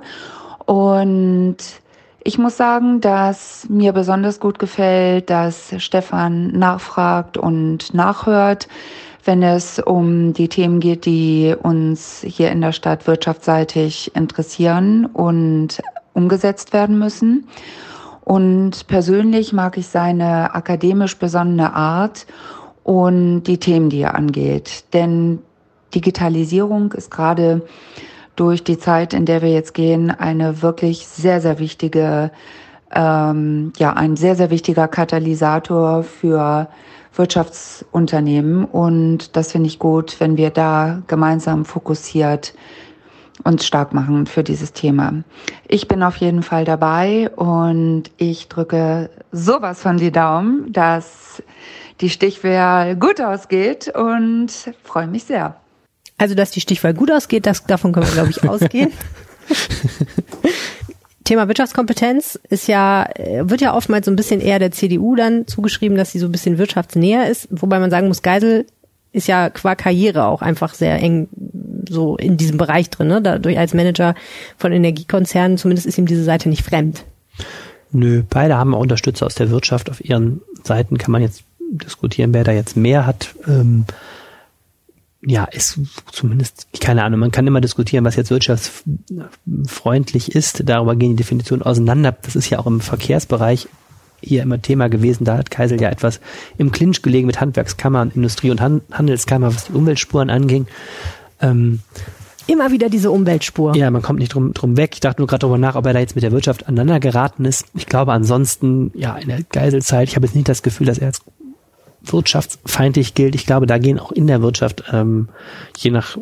Und ich muss sagen, dass mir besonders gut gefällt, dass Stefan nachfragt und nachhört, wenn es um die Themen geht, die uns hier in der Stadt wirtschaftsseitig interessieren und umgesetzt werden müssen. Und persönlich mag ich seine akademisch besonnene Art und die Themen, die er angeht. Denn Digitalisierung ist gerade durch die Zeit, in der wir jetzt gehen, eine wirklich sehr, sehr wichtige, ähm, ja, ein sehr, sehr wichtiger Katalysator für Wirtschaftsunternehmen. Und das finde ich gut, wenn wir da gemeinsam fokussiert uns stark machen für dieses Thema. Ich bin auf jeden Fall dabei und ich drücke sowas von die Daumen, dass die Stichwahl gut ausgeht und freue mich sehr. Also, dass die Stichwahl gut ausgeht, das, davon können wir, glaube ich, ausgehen. Thema Wirtschaftskompetenz ist ja, wird ja oftmals so ein bisschen eher der C D U dann zugeschrieben, dass sie so ein bisschen wirtschaftsnäher ist, wobei man sagen muss, Geisel ist ja qua Karriere auch einfach sehr eng so in diesem Bereich drin, ne? Dadurch als Manager von Energiekonzernen, zumindest ist ihm diese Seite nicht fremd. Nö, beide haben auch Unterstützer aus der Wirtschaft auf ihren Seiten, kann man jetzt diskutieren, wer da jetzt mehr hat. Ähm, ja, ist zumindest, keine Ahnung, man kann immer diskutieren, was jetzt wirtschaftsfreundlich ist, darüber gehen die Definitionen auseinander. Das ist ja auch im Verkehrsbereich hier immer Thema gewesen, da hat Keisel ja etwas im Clinch gelegen mit Handwerkskammer und Industrie- und Han- Handelskammer, was die Umweltspuren anging. Ähm, Immer wieder diese Umweltspur. Ja, man kommt nicht drum, drum weg. Ich dachte nur gerade darüber nach, ob er da jetzt mit der Wirtschaft aneinander geraten ist. Ich glaube ansonsten, ja, in der Geiselzeit, ich habe jetzt nicht das Gefühl, dass er als wirtschaftsfeindlich gilt. Ich glaube, da gehen auch in der Wirtschaft, ähm, je nach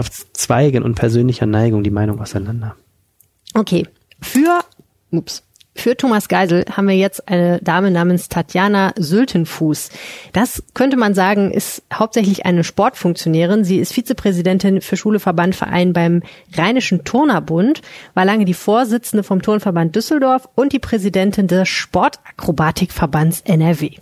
Wirtschaftszweigen und persönlicher Neigung, die Meinungen auseinander. Okay. Für, ups. Für Thomas Geisel haben wir jetzt eine Dame namens Tatjana Sültenfuß. Das könnte man sagen, ist hauptsächlich eine Sportfunktionärin. Sie ist Vizepräsidentin für Schule, Verband, Verein beim Rheinischen Turnerbund, war lange die Vorsitzende vom Turnverband Düsseldorf und die Präsidentin des Sportakrobatikverbands N R W.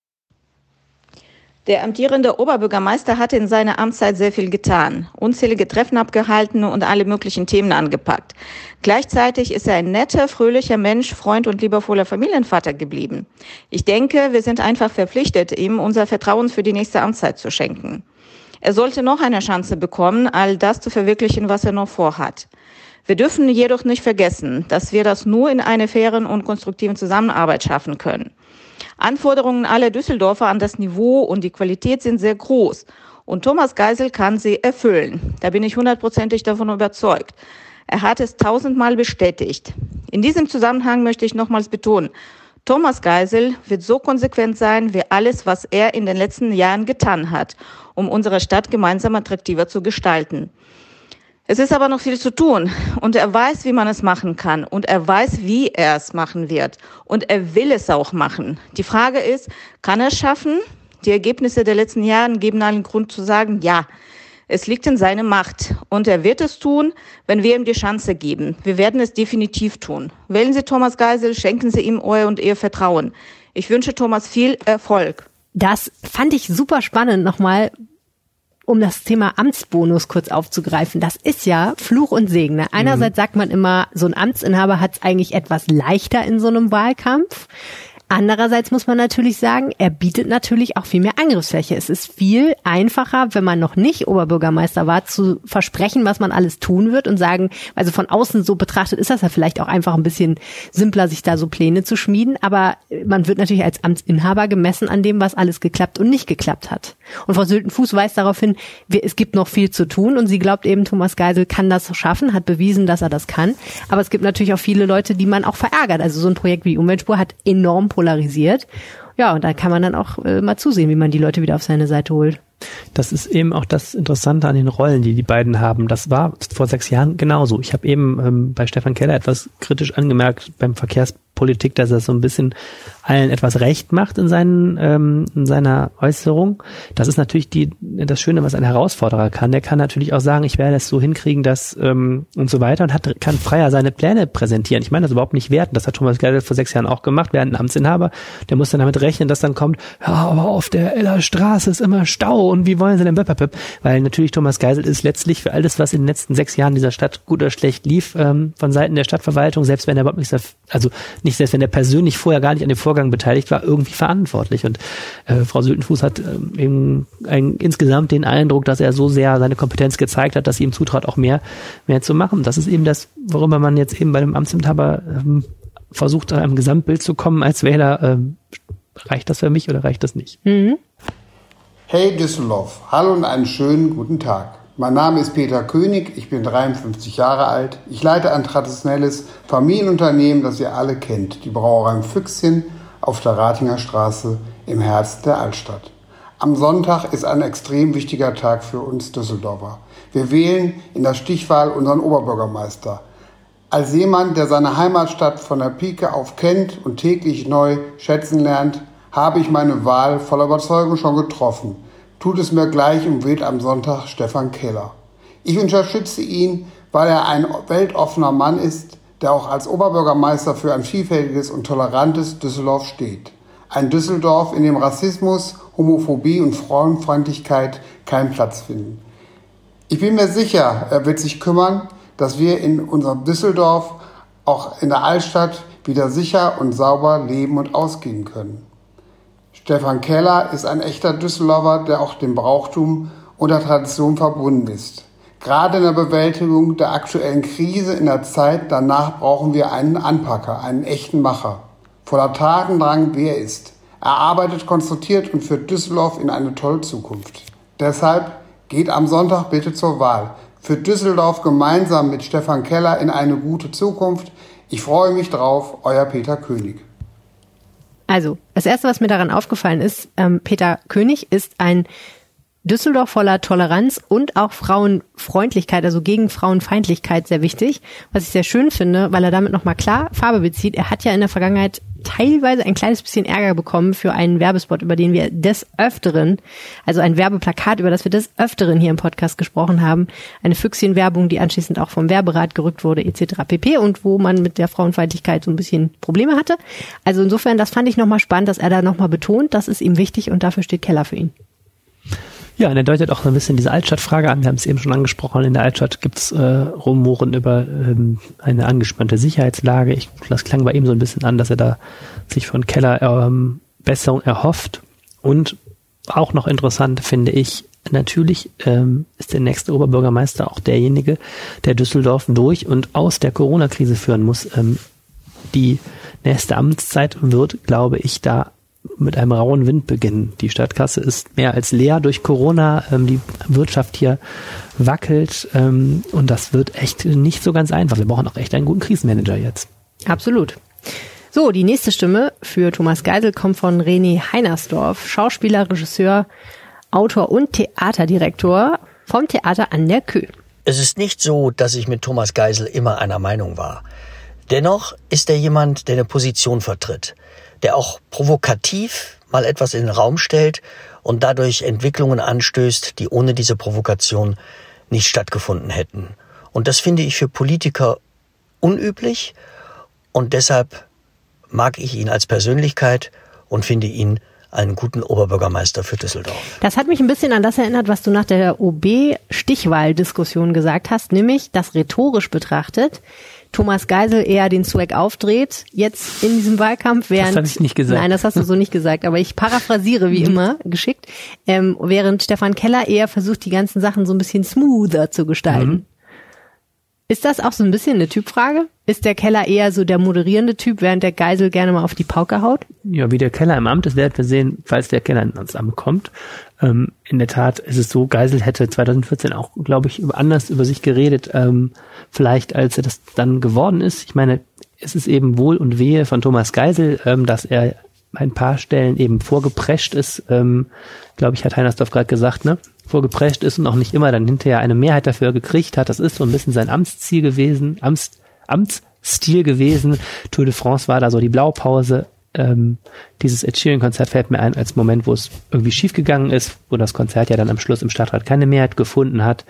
Der amtierende Oberbürgermeister hat in seiner Amtszeit sehr viel getan, unzählige Treffen abgehalten und alle möglichen Themen angepackt. Gleichzeitig ist er ein netter, fröhlicher Mensch, Freund und liebevoller Familienvater geblieben. Ich denke, wir sind einfach verpflichtet, ihm unser Vertrauen für die nächste Amtszeit zu schenken. Er sollte noch eine Chance bekommen, all das zu verwirklichen, was er noch vorhat. Wir dürfen jedoch nicht vergessen, dass wir das nur in einer fairen und konstruktiven Zusammenarbeit schaffen können. Anforderungen aller Düsseldorfer an das Niveau und die Qualität sind sehr groß. Und Thomas Geisel kann sie erfüllen. Da bin ich hundertprozentig davon überzeugt. Er hat es tausendmal bestätigt. In diesem Zusammenhang möchte ich nochmals betonen, Thomas Geisel wird so konsequent sein wie alles, was er in den letzten Jahren getan hat, um unsere Stadt gemeinsam attraktiver zu gestalten. Es ist aber noch viel zu tun und er weiß, wie man es machen kann und er weiß, wie er es machen wird und er will es auch machen. Die Frage ist, kann er es schaffen? Die Ergebnisse der letzten Jahre geben allen Grund zu sagen, ja, es liegt in seiner Macht und er wird es tun, wenn wir ihm die Chance geben. Wir werden es definitiv tun. Wählen Sie Thomas Geisel, schenken Sie ihm euer und Ihr Vertrauen. Ich wünsche Thomas viel Erfolg. Das fand ich super spannend nochmal, um das Thema Amtsbonus kurz aufzugreifen. Das ist ja Fluch und Segen. Ne? Einerseits mhm. sagt man immer, so ein Amtsinhaber hat es eigentlich etwas leichter in so einem Wahlkampf. Andererseits muss man natürlich sagen, er bietet natürlich auch viel mehr Angriffsfläche. Es ist viel einfacher, wenn man noch nicht Oberbürgermeister war, zu versprechen, was man alles tun wird und sagen, also von außen so betrachtet ist das ja vielleicht auch einfach ein bisschen simpler, sich da so Pläne zu schmieden. Aber man wird natürlich als Amtsinhaber gemessen an dem, was alles geklappt und nicht geklappt hat. Und Frau Sültenfuß weist darauf hin, es gibt noch viel zu tun und sie glaubt eben, Thomas Geisel kann das schaffen, hat bewiesen, dass er das kann. Aber es gibt natürlich auch viele Leute, die man auch verärgert. Also so ein Projekt wie die Umweltspur hat enorm polarisiert. Ja, und da kann man dann auch äh, mal zusehen, wie man die Leute wieder auf seine Seite holt. Das ist eben auch das Interessante an den Rollen, die die beiden haben. Das war vor sechs Jahren genauso. Ich habe eben ähm, bei Stefan Keller etwas kritisch angemerkt beim Verkehrspolitik, dass er so ein bisschen allen etwas recht macht in seinen ähm, in seiner Äußerung. Das ist natürlich die das Schöne, was ein Herausforderer kann. Der kann natürlich auch sagen, ich werde es so hinkriegen, dass ähm, und so weiter und hat kann freier seine Pläne präsentieren. Ich meine das überhaupt nicht werten. Das hat Thomas Geisel vor sechs Jahren auch gemacht. Wir hatten einen Amtsinhaber, der muss dann damit rechnen, dass dann kommt, ja, aber auf der Eller Straße ist immer Stau und wie wollen sie denn Böpperpöp? Weil natürlich Thomas Geisel ist letztlich für alles, was in den letzten sechs Jahren dieser Stadt gut oder schlecht lief, ähm, von Seiten der Stadtverwaltung, selbst wenn er überhaupt nicht, also nicht selbst wenn er persönlich vorher gar nicht an dem Vorgang beteiligt war, irgendwie verantwortlich. Und äh, Frau Sültenfuß hat ähm, eben ein, insgesamt den Eindruck, dass er so sehr seine Kompetenz gezeigt hat, dass sie ihm zutraut, auch mehr mehr zu machen. Das ist eben das, worüber man jetzt eben bei dem Amtsinhaber ähm, versucht, an einem Gesamtbild zu kommen als Wähler. Ähm, reicht das für mich oder reicht das nicht? Mhm. Hey Düsseldorf, hallo und einen schönen guten Tag. Mein Name ist Peter König, ich bin dreiundfünfzig Jahre alt. Ich leite ein traditionelles Familienunternehmen, das ihr alle kennt, die Brauerei Füchschen auf der Ratinger Straße im Herzen der Altstadt. Am Sonntag ist ein extrem wichtiger Tag für uns Düsseldorfer. Wir wählen in der Stichwahl unseren Oberbürgermeister. Als jemand, der seine Heimatstadt von der Pike auf kennt und täglich neu schätzen lernt, habe ich meine Wahl voller Überzeugung schon getroffen. Tut es mir gleich und wählt am Sonntag Stefan Keller. Ich unterstütze ihn, weil er ein weltoffener Mann ist, der auch als Oberbürgermeister für ein vielfältiges und tolerantes Düsseldorf steht. Ein Düsseldorf, in dem Rassismus, Homophobie und Frauenfeindlichkeit keinen Platz finden. Ich bin mir sicher, er wird sich kümmern, dass wir in unserem Düsseldorf, auch in der Altstadt, wieder sicher und sauber leben und ausgehen können. Stefan Keller ist ein echter Düsseldorfer, der auch dem Brauchtum und der Tradition verbunden ist. Gerade in der Bewältigung der aktuellen Krise in der Zeit danach brauchen wir einen Anpacker, einen echten Macher. Voller Tatendrang, wie er ist. Er arbeitet konzentriert und führt Düsseldorf in eine tolle Zukunft. Deshalb geht am Sonntag bitte zur Wahl. Für Düsseldorf gemeinsam mit Stefan Keller in eine gute Zukunft. Ich freue mich drauf, euer Peter König. Also, das Erste, was mir daran aufgefallen ist, ähm, Peter König ist ein Düsseldorf voller Toleranz und auch Frauenfreundlichkeit, also gegen Frauenfeindlichkeit sehr wichtig, was ich sehr schön finde, weil er damit nochmal klar Farbe bezieht. Er hat ja in der Vergangenheit teilweise ein kleines bisschen Ärger bekommen für einen Werbespot, über den wir des Öfteren, also ein Werbeplakat, über das wir des Öfteren hier im Podcast gesprochen haben, eine Füchschenwerbung, die anschließend auch vom Werberat gerückt wurde, et cetera pp. Und wo man mit der Frauenfeindlichkeit so ein bisschen Probleme hatte. Also insofern, das fand ich nochmal spannend, dass er da nochmal betont, das ist ihm wichtig und dafür steht Keller für ihn. Ja, und er deutet auch so ein bisschen diese Altstadtfrage an. Wir haben es eben schon angesprochen. In der Altstadt gibt es äh, Rumoren über ähm, eine angespannte Sicherheitslage. Ich, das klang bei ihm so ein bisschen an, dass er da sich von Keller ähm, Besserung erhofft. Und auch noch interessant finde ich, natürlich ähm, ist der nächste Oberbürgermeister auch derjenige, der Düsseldorf durch und aus der Corona-Krise führen muss. Ähm, die nächste Amtszeit wird, glaube ich, da mit einem rauen Wind beginnen. Die Stadtkasse ist mehr als leer durch Corona. Ähm, die Wirtschaft hier wackelt ähm, und das wird echt nicht so ganz einfach. Wir brauchen auch echt einen guten Krisenmanager jetzt. Absolut. So, die nächste Stimme für Thomas Geisel kommt von René Heinersdorf, Schauspieler, Regisseur, Autor und Theaterdirektor vom Theater an der Kö. Es ist nicht so, dass ich mit Thomas Geisel immer einer Meinung war. Dennoch ist er jemand, der eine Position vertritt, der auch provokativ mal etwas in den Raum stellt und dadurch Entwicklungen anstößt, die ohne diese Provokation nicht stattgefunden hätten. Und das finde ich für Politiker unüblich und deshalb mag ich ihn als Persönlichkeit und finde ihn einen guten Oberbürgermeister für Düsseldorf. Das hat mich ein bisschen an das erinnert, was du nach der O B-Stichwahl-Diskussion gesagt hast, nämlich, dass rhetorisch betrachtet Thomas Geisel eher den Swag aufdreht, jetzt in diesem Wahlkampf, während... Das habe ich nicht gesagt. Nein, das hast du so nicht gesagt, aber ich paraphrasiere wie immer, geschickt, ähm, während Stefan Keller eher versucht, die ganzen Sachen so ein bisschen smoother zu gestalten. Mhm. Ist das auch so ein bisschen eine Typfrage? Ist der Keller eher so der moderierende Typ, während der Geisel gerne mal auf die Pauke haut? Ja, wie der Keller im Amt ist, werden wir sehen, falls der Keller ins Amt kommt. Ähm, in der Tat ist es so, Geisel hätte zwanzig vierzehn auch, glaube ich, anders über sich geredet, ähm, vielleicht als er das dann geworden ist. Ich meine, es ist eben Wohl und Wehe von Thomas Geisel, ähm, dass er ein paar Stellen eben vorgeprescht ist, ähm, glaube ich, hat Heinersdorf gerade gesagt, ne? Vorgeprescht ist und auch nicht immer dann hinterher eine Mehrheit dafür gekriegt hat. Das ist so ein bisschen sein Amtsziel gewesen, Amts, Amtsstil gewesen. Tour de France war da so die Blaupause. Ähm, dieses Ed Sheeran-Konzert fällt mir ein als Moment, wo es irgendwie schiefgegangen ist, wo das Konzert ja dann am Schluss im Stadtrat keine Mehrheit gefunden hat.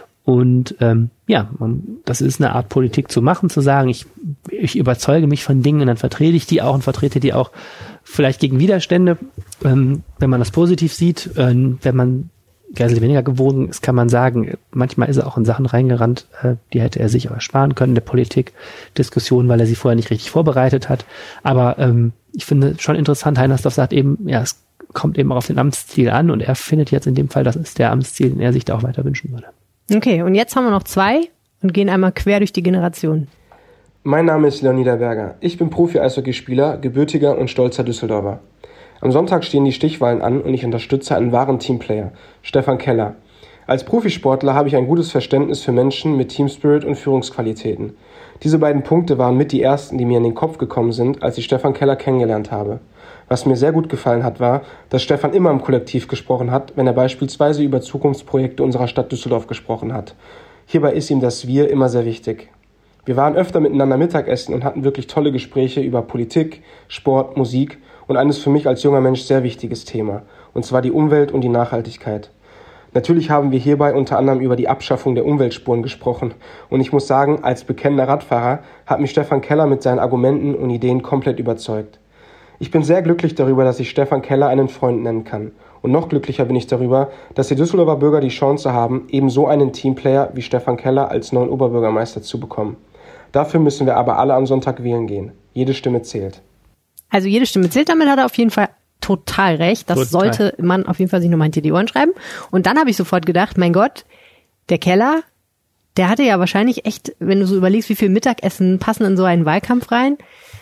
Und ähm, ja, man, das ist eine Art Politik zu machen, zu sagen, ich, ich überzeuge mich von Dingen und dann vertrete ich die auch und vertrete die auch vielleicht gegen Widerstände. Ähm, wenn man das positiv sieht, ähm, wenn man Geisel weniger gewogen ist, kann man sagen, manchmal ist er auch in Sachen reingerannt, äh, die hätte er sich auch ersparen können, der Politikdiskussion, weil er sie vorher nicht richtig vorbereitet hat. Aber ähm, ich finde schon interessant, Heinersdorf sagt eben, ja, es kommt eben auch auf den Amtsstil an und er findet jetzt in dem Fall, das ist der Amtsstil, den er sich da auch weiter wünschen würde. Okay, und jetzt haben wir noch zwei und gehen einmal quer durch die Generationen. Mein Name ist Leonida Berger. Ich bin Profi-Eishockeyspieler, gebürtiger und stolzer Düsseldorfer. Am Sonntag stehen die Stichwahlen an und ich unterstütze einen wahren Teamplayer, Stefan Keller. Als Profisportler habe ich ein gutes Verständnis für Menschen mit Teamspirit und Führungsqualitäten. Diese beiden Punkte waren mit die ersten, die mir in den Kopf gekommen sind, als ich Stefan Keller kennengelernt habe. Was mir sehr gut gefallen hat, war, dass Stefan immer im Kollektiv gesprochen hat, wenn er beispielsweise über Zukunftsprojekte unserer Stadt Düsseldorf gesprochen hat. Hierbei ist ihm das Wir immer sehr wichtig. Wir waren öfter miteinander Mittagessen und hatten wirklich tolle Gespräche über Politik, Sport, Musik und eines für mich als junger Mensch sehr wichtiges Thema, und zwar die Umwelt und die Nachhaltigkeit. Natürlich haben wir hierbei unter anderem über die Abschaffung der Umweltspuren gesprochen und ich muss sagen, als bekennender Radfahrer hat mich Stefan Keller mit seinen Argumenten und Ideen komplett überzeugt. Ich bin sehr glücklich darüber, dass ich Stefan Keller einen Freund nennen kann. Und noch glücklicher bin ich darüber, dass die Düsseldorfer Bürger die Chance haben, eben so einen Teamplayer wie Stefan Keller als neuen Oberbürgermeister zu bekommen. Dafür müssen wir aber alle am Sonntag wählen gehen. Jede Stimme zählt. Also jede Stimme zählt, damit hat er auf jeden Fall total recht. Das total. Sollte man auf jeden Fall sich nochmal hinter die Ohren schreiben. Und dann habe ich sofort gedacht, mein Gott, der Keller, der hatte ja wahrscheinlich echt, wenn du so überlegst, wie viel Mittagessen passen in so einen Wahlkampf rein,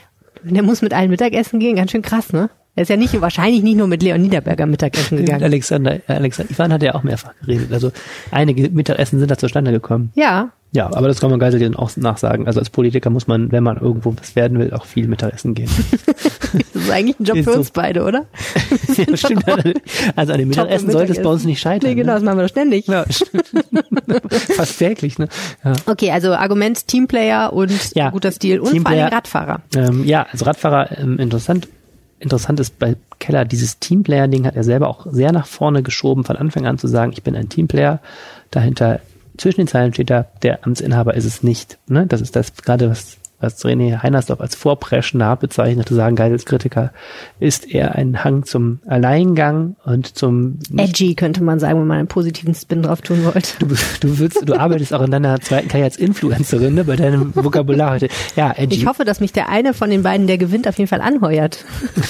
der muss mit allen Mittagessen gehen, ganz schön krass, ne? Er ist ja nicht, wahrscheinlich nicht nur mit Leon Niederberger Mittagessen gegangen. Alexander, Alexander Ivan hat ja auch mehrfach geredet. Also einige Mittagessen sind da zustande gekommen. Ja, Ja, aber das kann man Geisel auch nachsagen. Also als Politiker muss man, wenn man irgendwo was werden will, auch viel Mittagessen gehen. Das ist eigentlich ein Job für uns beide, oder? Ja, stimmt. Also an dem Mittagessen sollte es bei uns nicht scheitern. Nee, genau, das ne? machen wir doch ständig. Ja, fast täglich, ne? Ja. Okay, also Argument Teamplayer und ja, guter Stil und Teamplayer, vor allem Radfahrer. Ähm, ja, also Radfahrer, ähm, interessant. Interessant ist bei Keller, dieses Teamplayer-Ding hat er selber auch sehr nach vorne geschoben, von Anfang an zu sagen, ich bin ein Teamplayer. Dahinter zwischen den Zeilen steht da, der Amtsinhaber ist es nicht. Ne? Das ist das gerade, was, was René Heinersdorf als vorpreschender bezeichnet, zu sagen, Geisels Kritiker ist eher ein Hang zum Alleingang und zum... Edgy könnte man sagen, wenn man einen positiven Spin drauf tun wollte. Du, du, willst, du arbeitest auch in deiner zweiten Karriere als Influencerin, ne? Bei deinem Vokabular heute. Ja, edgy. Ich hoffe, dass mich der eine von den beiden, der gewinnt, auf jeden Fall anheuert.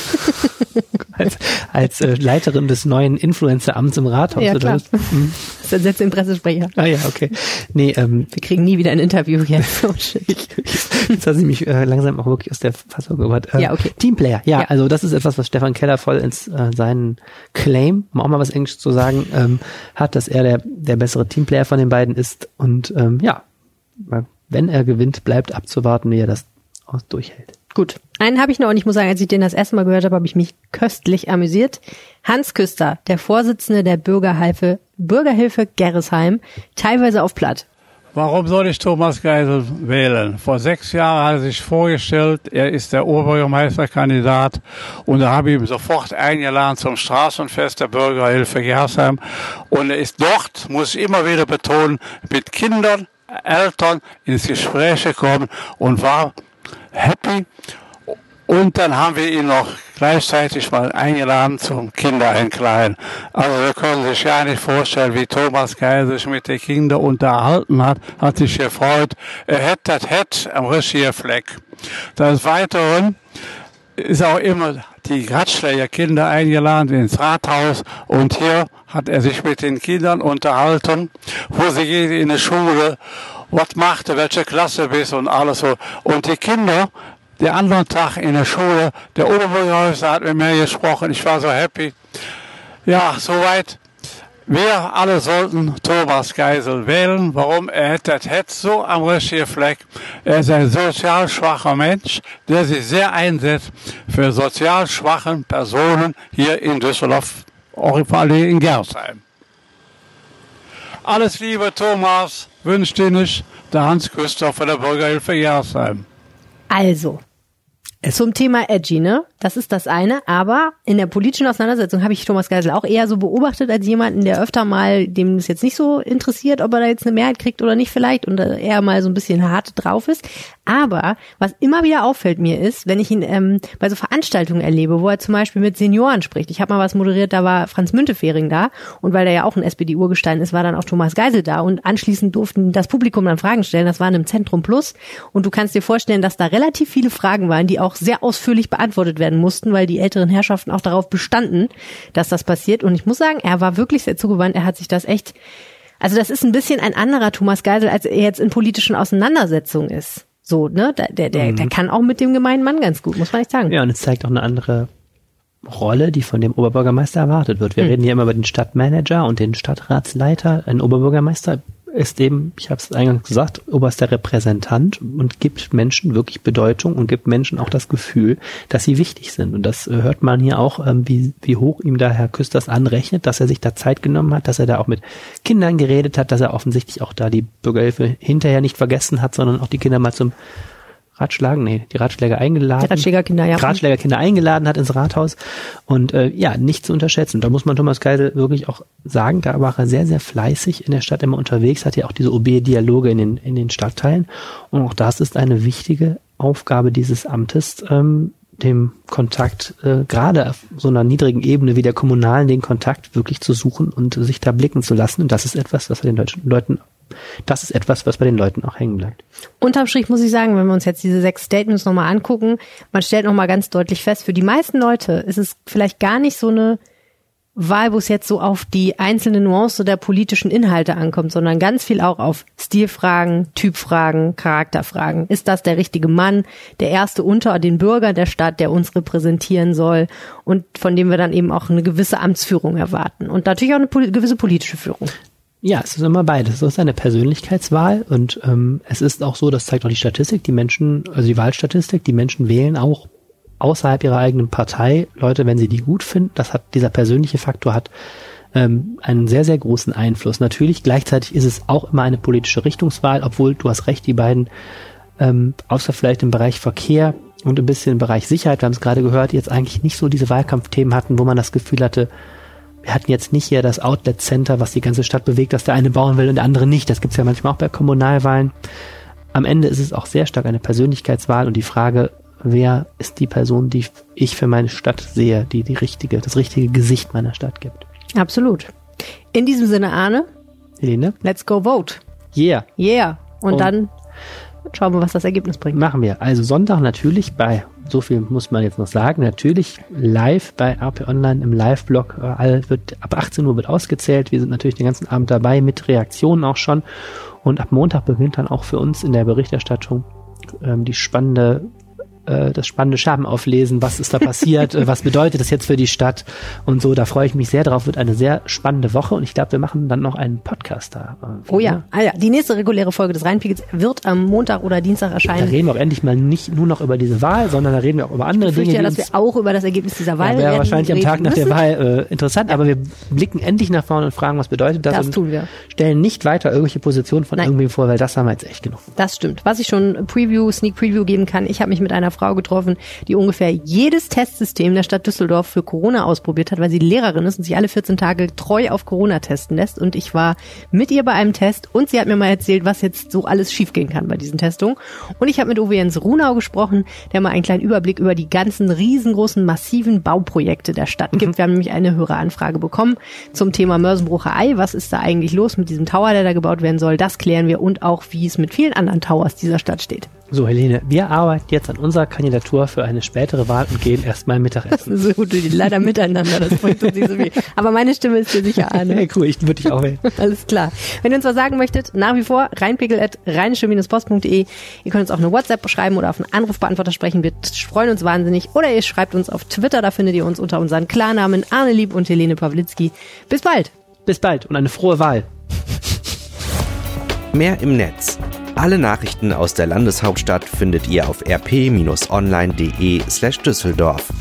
als als äh, Leiterin des neuen Influencer-Amts im Rathaus. Ja, oder klar. was? Hm. Das ersetzt den Pressesprecher. Ah ja, okay. Nee, ähm, wir kriegen nie wieder ein Interview jetzt. Oh, shit. Jetzt hat sie mich äh, langsam auch wirklich aus der Fassung gebracht. Äh, ja, okay. Teamplayer, ja, ja, also das ist etwas, was Stefan Keller voll ins äh, seinen Claim, um auch mal was Englisches zu sagen, ähm, hat, dass er der der bessere Teamplayer von den beiden ist. Und ähm, ja, wenn er gewinnt, bleibt abzuwarten, wie er das auch durchhält. Gut. Einen habe ich noch und ich muss sagen, als ich den das erste Mal gehört habe, habe ich mich köstlich amüsiert. Hans Küster, der Vorsitzende der Bürgerhilfe, Bürgerhilfe Gerresheim, teilweise auf Platt. Warum soll ich Thomas Geisel wählen? Vor sechs Jahren hat er sich vorgestellt, er ist der Oberbürgermeisterkandidat und da habe ich ihn sofort eingeladen zum Straßenfest der Bürgerhilfe Gerresheim und er ist dort, muss ich immer wieder betonen, mit Kindern, Eltern ins Gespräch gekommen und war happy. Und dann haben wir ihn noch gleichzeitig mal eingeladen zum Kindereinkleiden. Also wir können sich gar nicht vorstellen, wie Thomas Geisel sich mit den Kindern unterhalten hat, hat sich gefreut. Er hätte das Hett am richtigen Fleck. Des Weiteren ist auch immer die Ratschläger Kinder eingeladen ins Rathaus und hier hat er sich mit den Kindern unterhalten, wo sie gehen in die Schule, was macht er, welche Klasse bist und alles so. Und die Kinder, der anderen Tag in der Schule, der Oberbürgermeister hat mit mir gesprochen, ich war so happy. Ja, soweit. Wir alle sollten Thomas Geisel wählen. Warum? Er hat das Herz so am richtigen Fleck. Er ist ein sozial schwacher Mensch, der sich sehr einsetzt für sozial schwachen Personen hier in Düsseldorf, auch vor allem in Gerresheim. Alles Liebe, Thomas, wünscht dir nicht der Hans Küster von der Bürgerhilfe Gerresheim. Also, zum Thema Edgy, ne? Das ist das eine, aber in der politischen Auseinandersetzung habe ich Thomas Geisel auch eher so beobachtet als jemanden, der öfter mal, dem es jetzt nicht so interessiert, ob er da jetzt eine Mehrheit kriegt oder nicht vielleicht und eher mal so ein bisschen hart drauf ist. Aber was immer wieder auffällt mir ist, wenn ich ihn ähm, bei so Veranstaltungen erlebe, wo er zum Beispiel mit Senioren spricht. Ich habe mal was moderiert, da war Franz Müntefering da und weil er ja auch ein S P D-Urgestein ist, war dann auch Thomas Geisel da und anschließend durften das Publikum dann Fragen stellen. Das war in einem Zentrum Plus und du kannst dir vorstellen, dass da relativ viele Fragen waren, die auch sehr ausführlich beantwortet werden mussten, weil die älteren Herrschaften auch darauf bestanden, dass das passiert. Und ich muss sagen, er war wirklich sehr zugewandt. Er hat sich das echt, also das ist ein bisschen ein anderer Thomas Geisel, als er jetzt in politischen Auseinandersetzungen ist. So, ne, der, der, der, der kann auch mit dem gemeinen Mann ganz gut, muss man nicht sagen. Ja, und es zeigt auch eine andere Rolle, die von dem Oberbürgermeister erwartet wird. Wir hm. reden hier immer über den Stadtmanager und den Stadtratsleiter. Ein Oberbürgermeister ist eben, ich habe es eingangs gesagt, oberster Repräsentant und gibt Menschen wirklich Bedeutung und gibt Menschen auch das Gefühl, dass sie wichtig sind. Und das hört man hier auch, wie, wie hoch ihm da Herr Küsters anrechnet, dass er sich da Zeit genommen hat, dass er da auch mit Kindern geredet hat, dass er offensichtlich auch da die Bürgerhilfe hinterher nicht vergessen hat, sondern auch die Kinder mal zum Ratschlagen, nee, die Ratschläger eingeladen. Die Ratschlägerkinder, ja. Ratschlägerkinder eingeladen hat ins Rathaus und äh, ja, nicht zu unterschätzen. Da muss man Thomas Geisel wirklich auch sagen, da war er sehr, sehr fleißig in der Stadt immer unterwegs, hat ja auch diese O B-Dialoge in den in den Stadtteilen und auch das ist eine wichtige Aufgabe dieses Amtes, ähm, dem Kontakt, äh, gerade auf so einer niedrigen Ebene wie der kommunalen, den Kontakt wirklich zu suchen und sich da blicken zu lassen. Und das ist etwas, was bei den deutschen Leuten Das ist etwas, was bei den Leuten auch hängen bleibt. Unterm Strich muss ich sagen, wenn wir uns jetzt diese sechs Statements nochmal angucken, man stellt nochmal ganz deutlich fest, für die meisten Leute ist es vielleicht gar nicht so eine Wahl, wo es jetzt so auf die einzelne Nuance der politischen Inhalte ankommt, sondern ganz viel auch auf Stilfragen, Typfragen, Charakterfragen. Ist das der richtige Mann, der Erste unter den Bürgern der Stadt, der uns repräsentieren soll und von dem wir dann eben auch eine gewisse Amtsführung erwarten und natürlich auch eine gewisse politische Führung. Ja, es ist immer beides. Es ist eine Persönlichkeitswahl und ähm, es ist auch so, das zeigt auch die Statistik, die Menschen, also die Wahlstatistik, die Menschen wählen auch außerhalb ihrer eigenen Partei Leute, wenn sie die gut finden. Das hat, dieser persönliche Faktor hat ähm, einen sehr, sehr großen Einfluss. Natürlich, gleichzeitig ist es auch immer eine politische Richtungswahl, obwohl, du hast recht, die beiden, ähm, außer vielleicht im Bereich Verkehr und ein bisschen im Bereich Sicherheit, wir haben es gerade gehört, jetzt eigentlich nicht so diese Wahlkampfthemen hatten, wo man das Gefühl hatte, wir hatten jetzt nicht hier das Outlet Center, was die ganze Stadt bewegt, dass der eine bauen will und der andere nicht. Das gibt's ja manchmal auch bei Kommunalwahlen. Am Ende ist es auch sehr stark eine Persönlichkeitswahl und die Frage, wer ist die Person, die ich für meine Stadt sehe, die die richtige, das richtige Gesicht meiner Stadt gibt. Absolut. In diesem Sinne, Arne. Helene. Let's go vote. Yeah. Yeah. Und, und dann schauen wir, was das Ergebnis bringt. Machen wir. Also Sonntag natürlich bei, so viel muss man jetzt noch sagen, natürlich live bei R P Online im Live-Blog. All wird, ab achtzehn Uhr wird ausgezählt. Wir sind natürlich den ganzen Abend dabei mit Reaktionen auch schon. Und ab Montag beginnt dann auch für uns in der Berichterstattung ähm, die spannende das spannende Scherbenauflesen, was ist da passiert, was bedeutet das jetzt für die Stadt und so, da freue ich mich sehr drauf, wird eine sehr spannende Woche und ich glaube, wir machen dann noch einen Podcast da. Oh ja, ah ja, die nächste reguläre Folge des Rheinpegels wird am Montag oder Dienstag erscheinen. Da reden wir auch endlich mal nicht nur noch über diese Wahl, sondern da reden wir auch über andere Dinge. Ich fürchte ja, dass wir auch über das Ergebnis dieser Wahl ja, wäre wahrscheinlich am Tag nach müssen. der Wahl äh, interessant, ja. Aber wir blicken endlich nach vorne und fragen, was bedeutet das, das und tun wir. Stellen nicht weiter irgendwelche Positionen von Nein. irgendwem vor, weil das haben wir jetzt echt genug. Das stimmt. Was ich schon Preview, Sneak Preview geben kann, ich habe mich mit einer Frau getroffen, die ungefähr jedes Testsystem der Stadt Düsseldorf für Corona ausprobiert hat, weil sie Lehrerin ist und sich alle vierzehn Tage treu auf Corona testen lässt. Und ich war mit ihr bei einem Test und sie hat mir mal erzählt, was jetzt so alles schiefgehen kann bei diesen Testungen. Und ich habe mit Uwe Jens Runau gesprochen, der mal einen kleinen Überblick über die ganzen riesengroßen, massiven Bauprojekte der Stadt gibt. Mhm. Wir haben nämlich eine Höreranfrage bekommen zum Thema Mörsenbrucher Ei. Was ist da eigentlich los mit diesem Tower, der da gebaut werden soll? Das klären wir und auch, wie es mit vielen anderen Towers dieser Stadt steht. So, Helene, wir arbeiten jetzt an unserer Kandidatur für eine spätere Wahl und gehen erstmal Mittagessen. Das ist so gut, leider miteinander, das bringt uns nicht so viel. Aber meine Stimme ist dir sicher, Arne. Hey, cool, ich würde dich auch wählen. Alles klar. Wenn ihr uns was sagen möchtet, nach wie vor rheinpegel at rheinische post punkt de. Ihr könnt uns auch eine WhatsApp schreiben oder auf einen Anrufbeantworter sprechen. Wir freuen uns wahnsinnig. Oder ihr schreibt uns auf Twitter, da findet ihr uns unter unseren Klarnamen Arne Lieb und Helene Pawlitzki. Bis bald. Bis bald und eine frohe Wahl. Mehr im Netz. Alle Nachrichten aus der Landeshauptstadt findet ihr auf r p Bindestrich online punkt de slash Düsseldorf.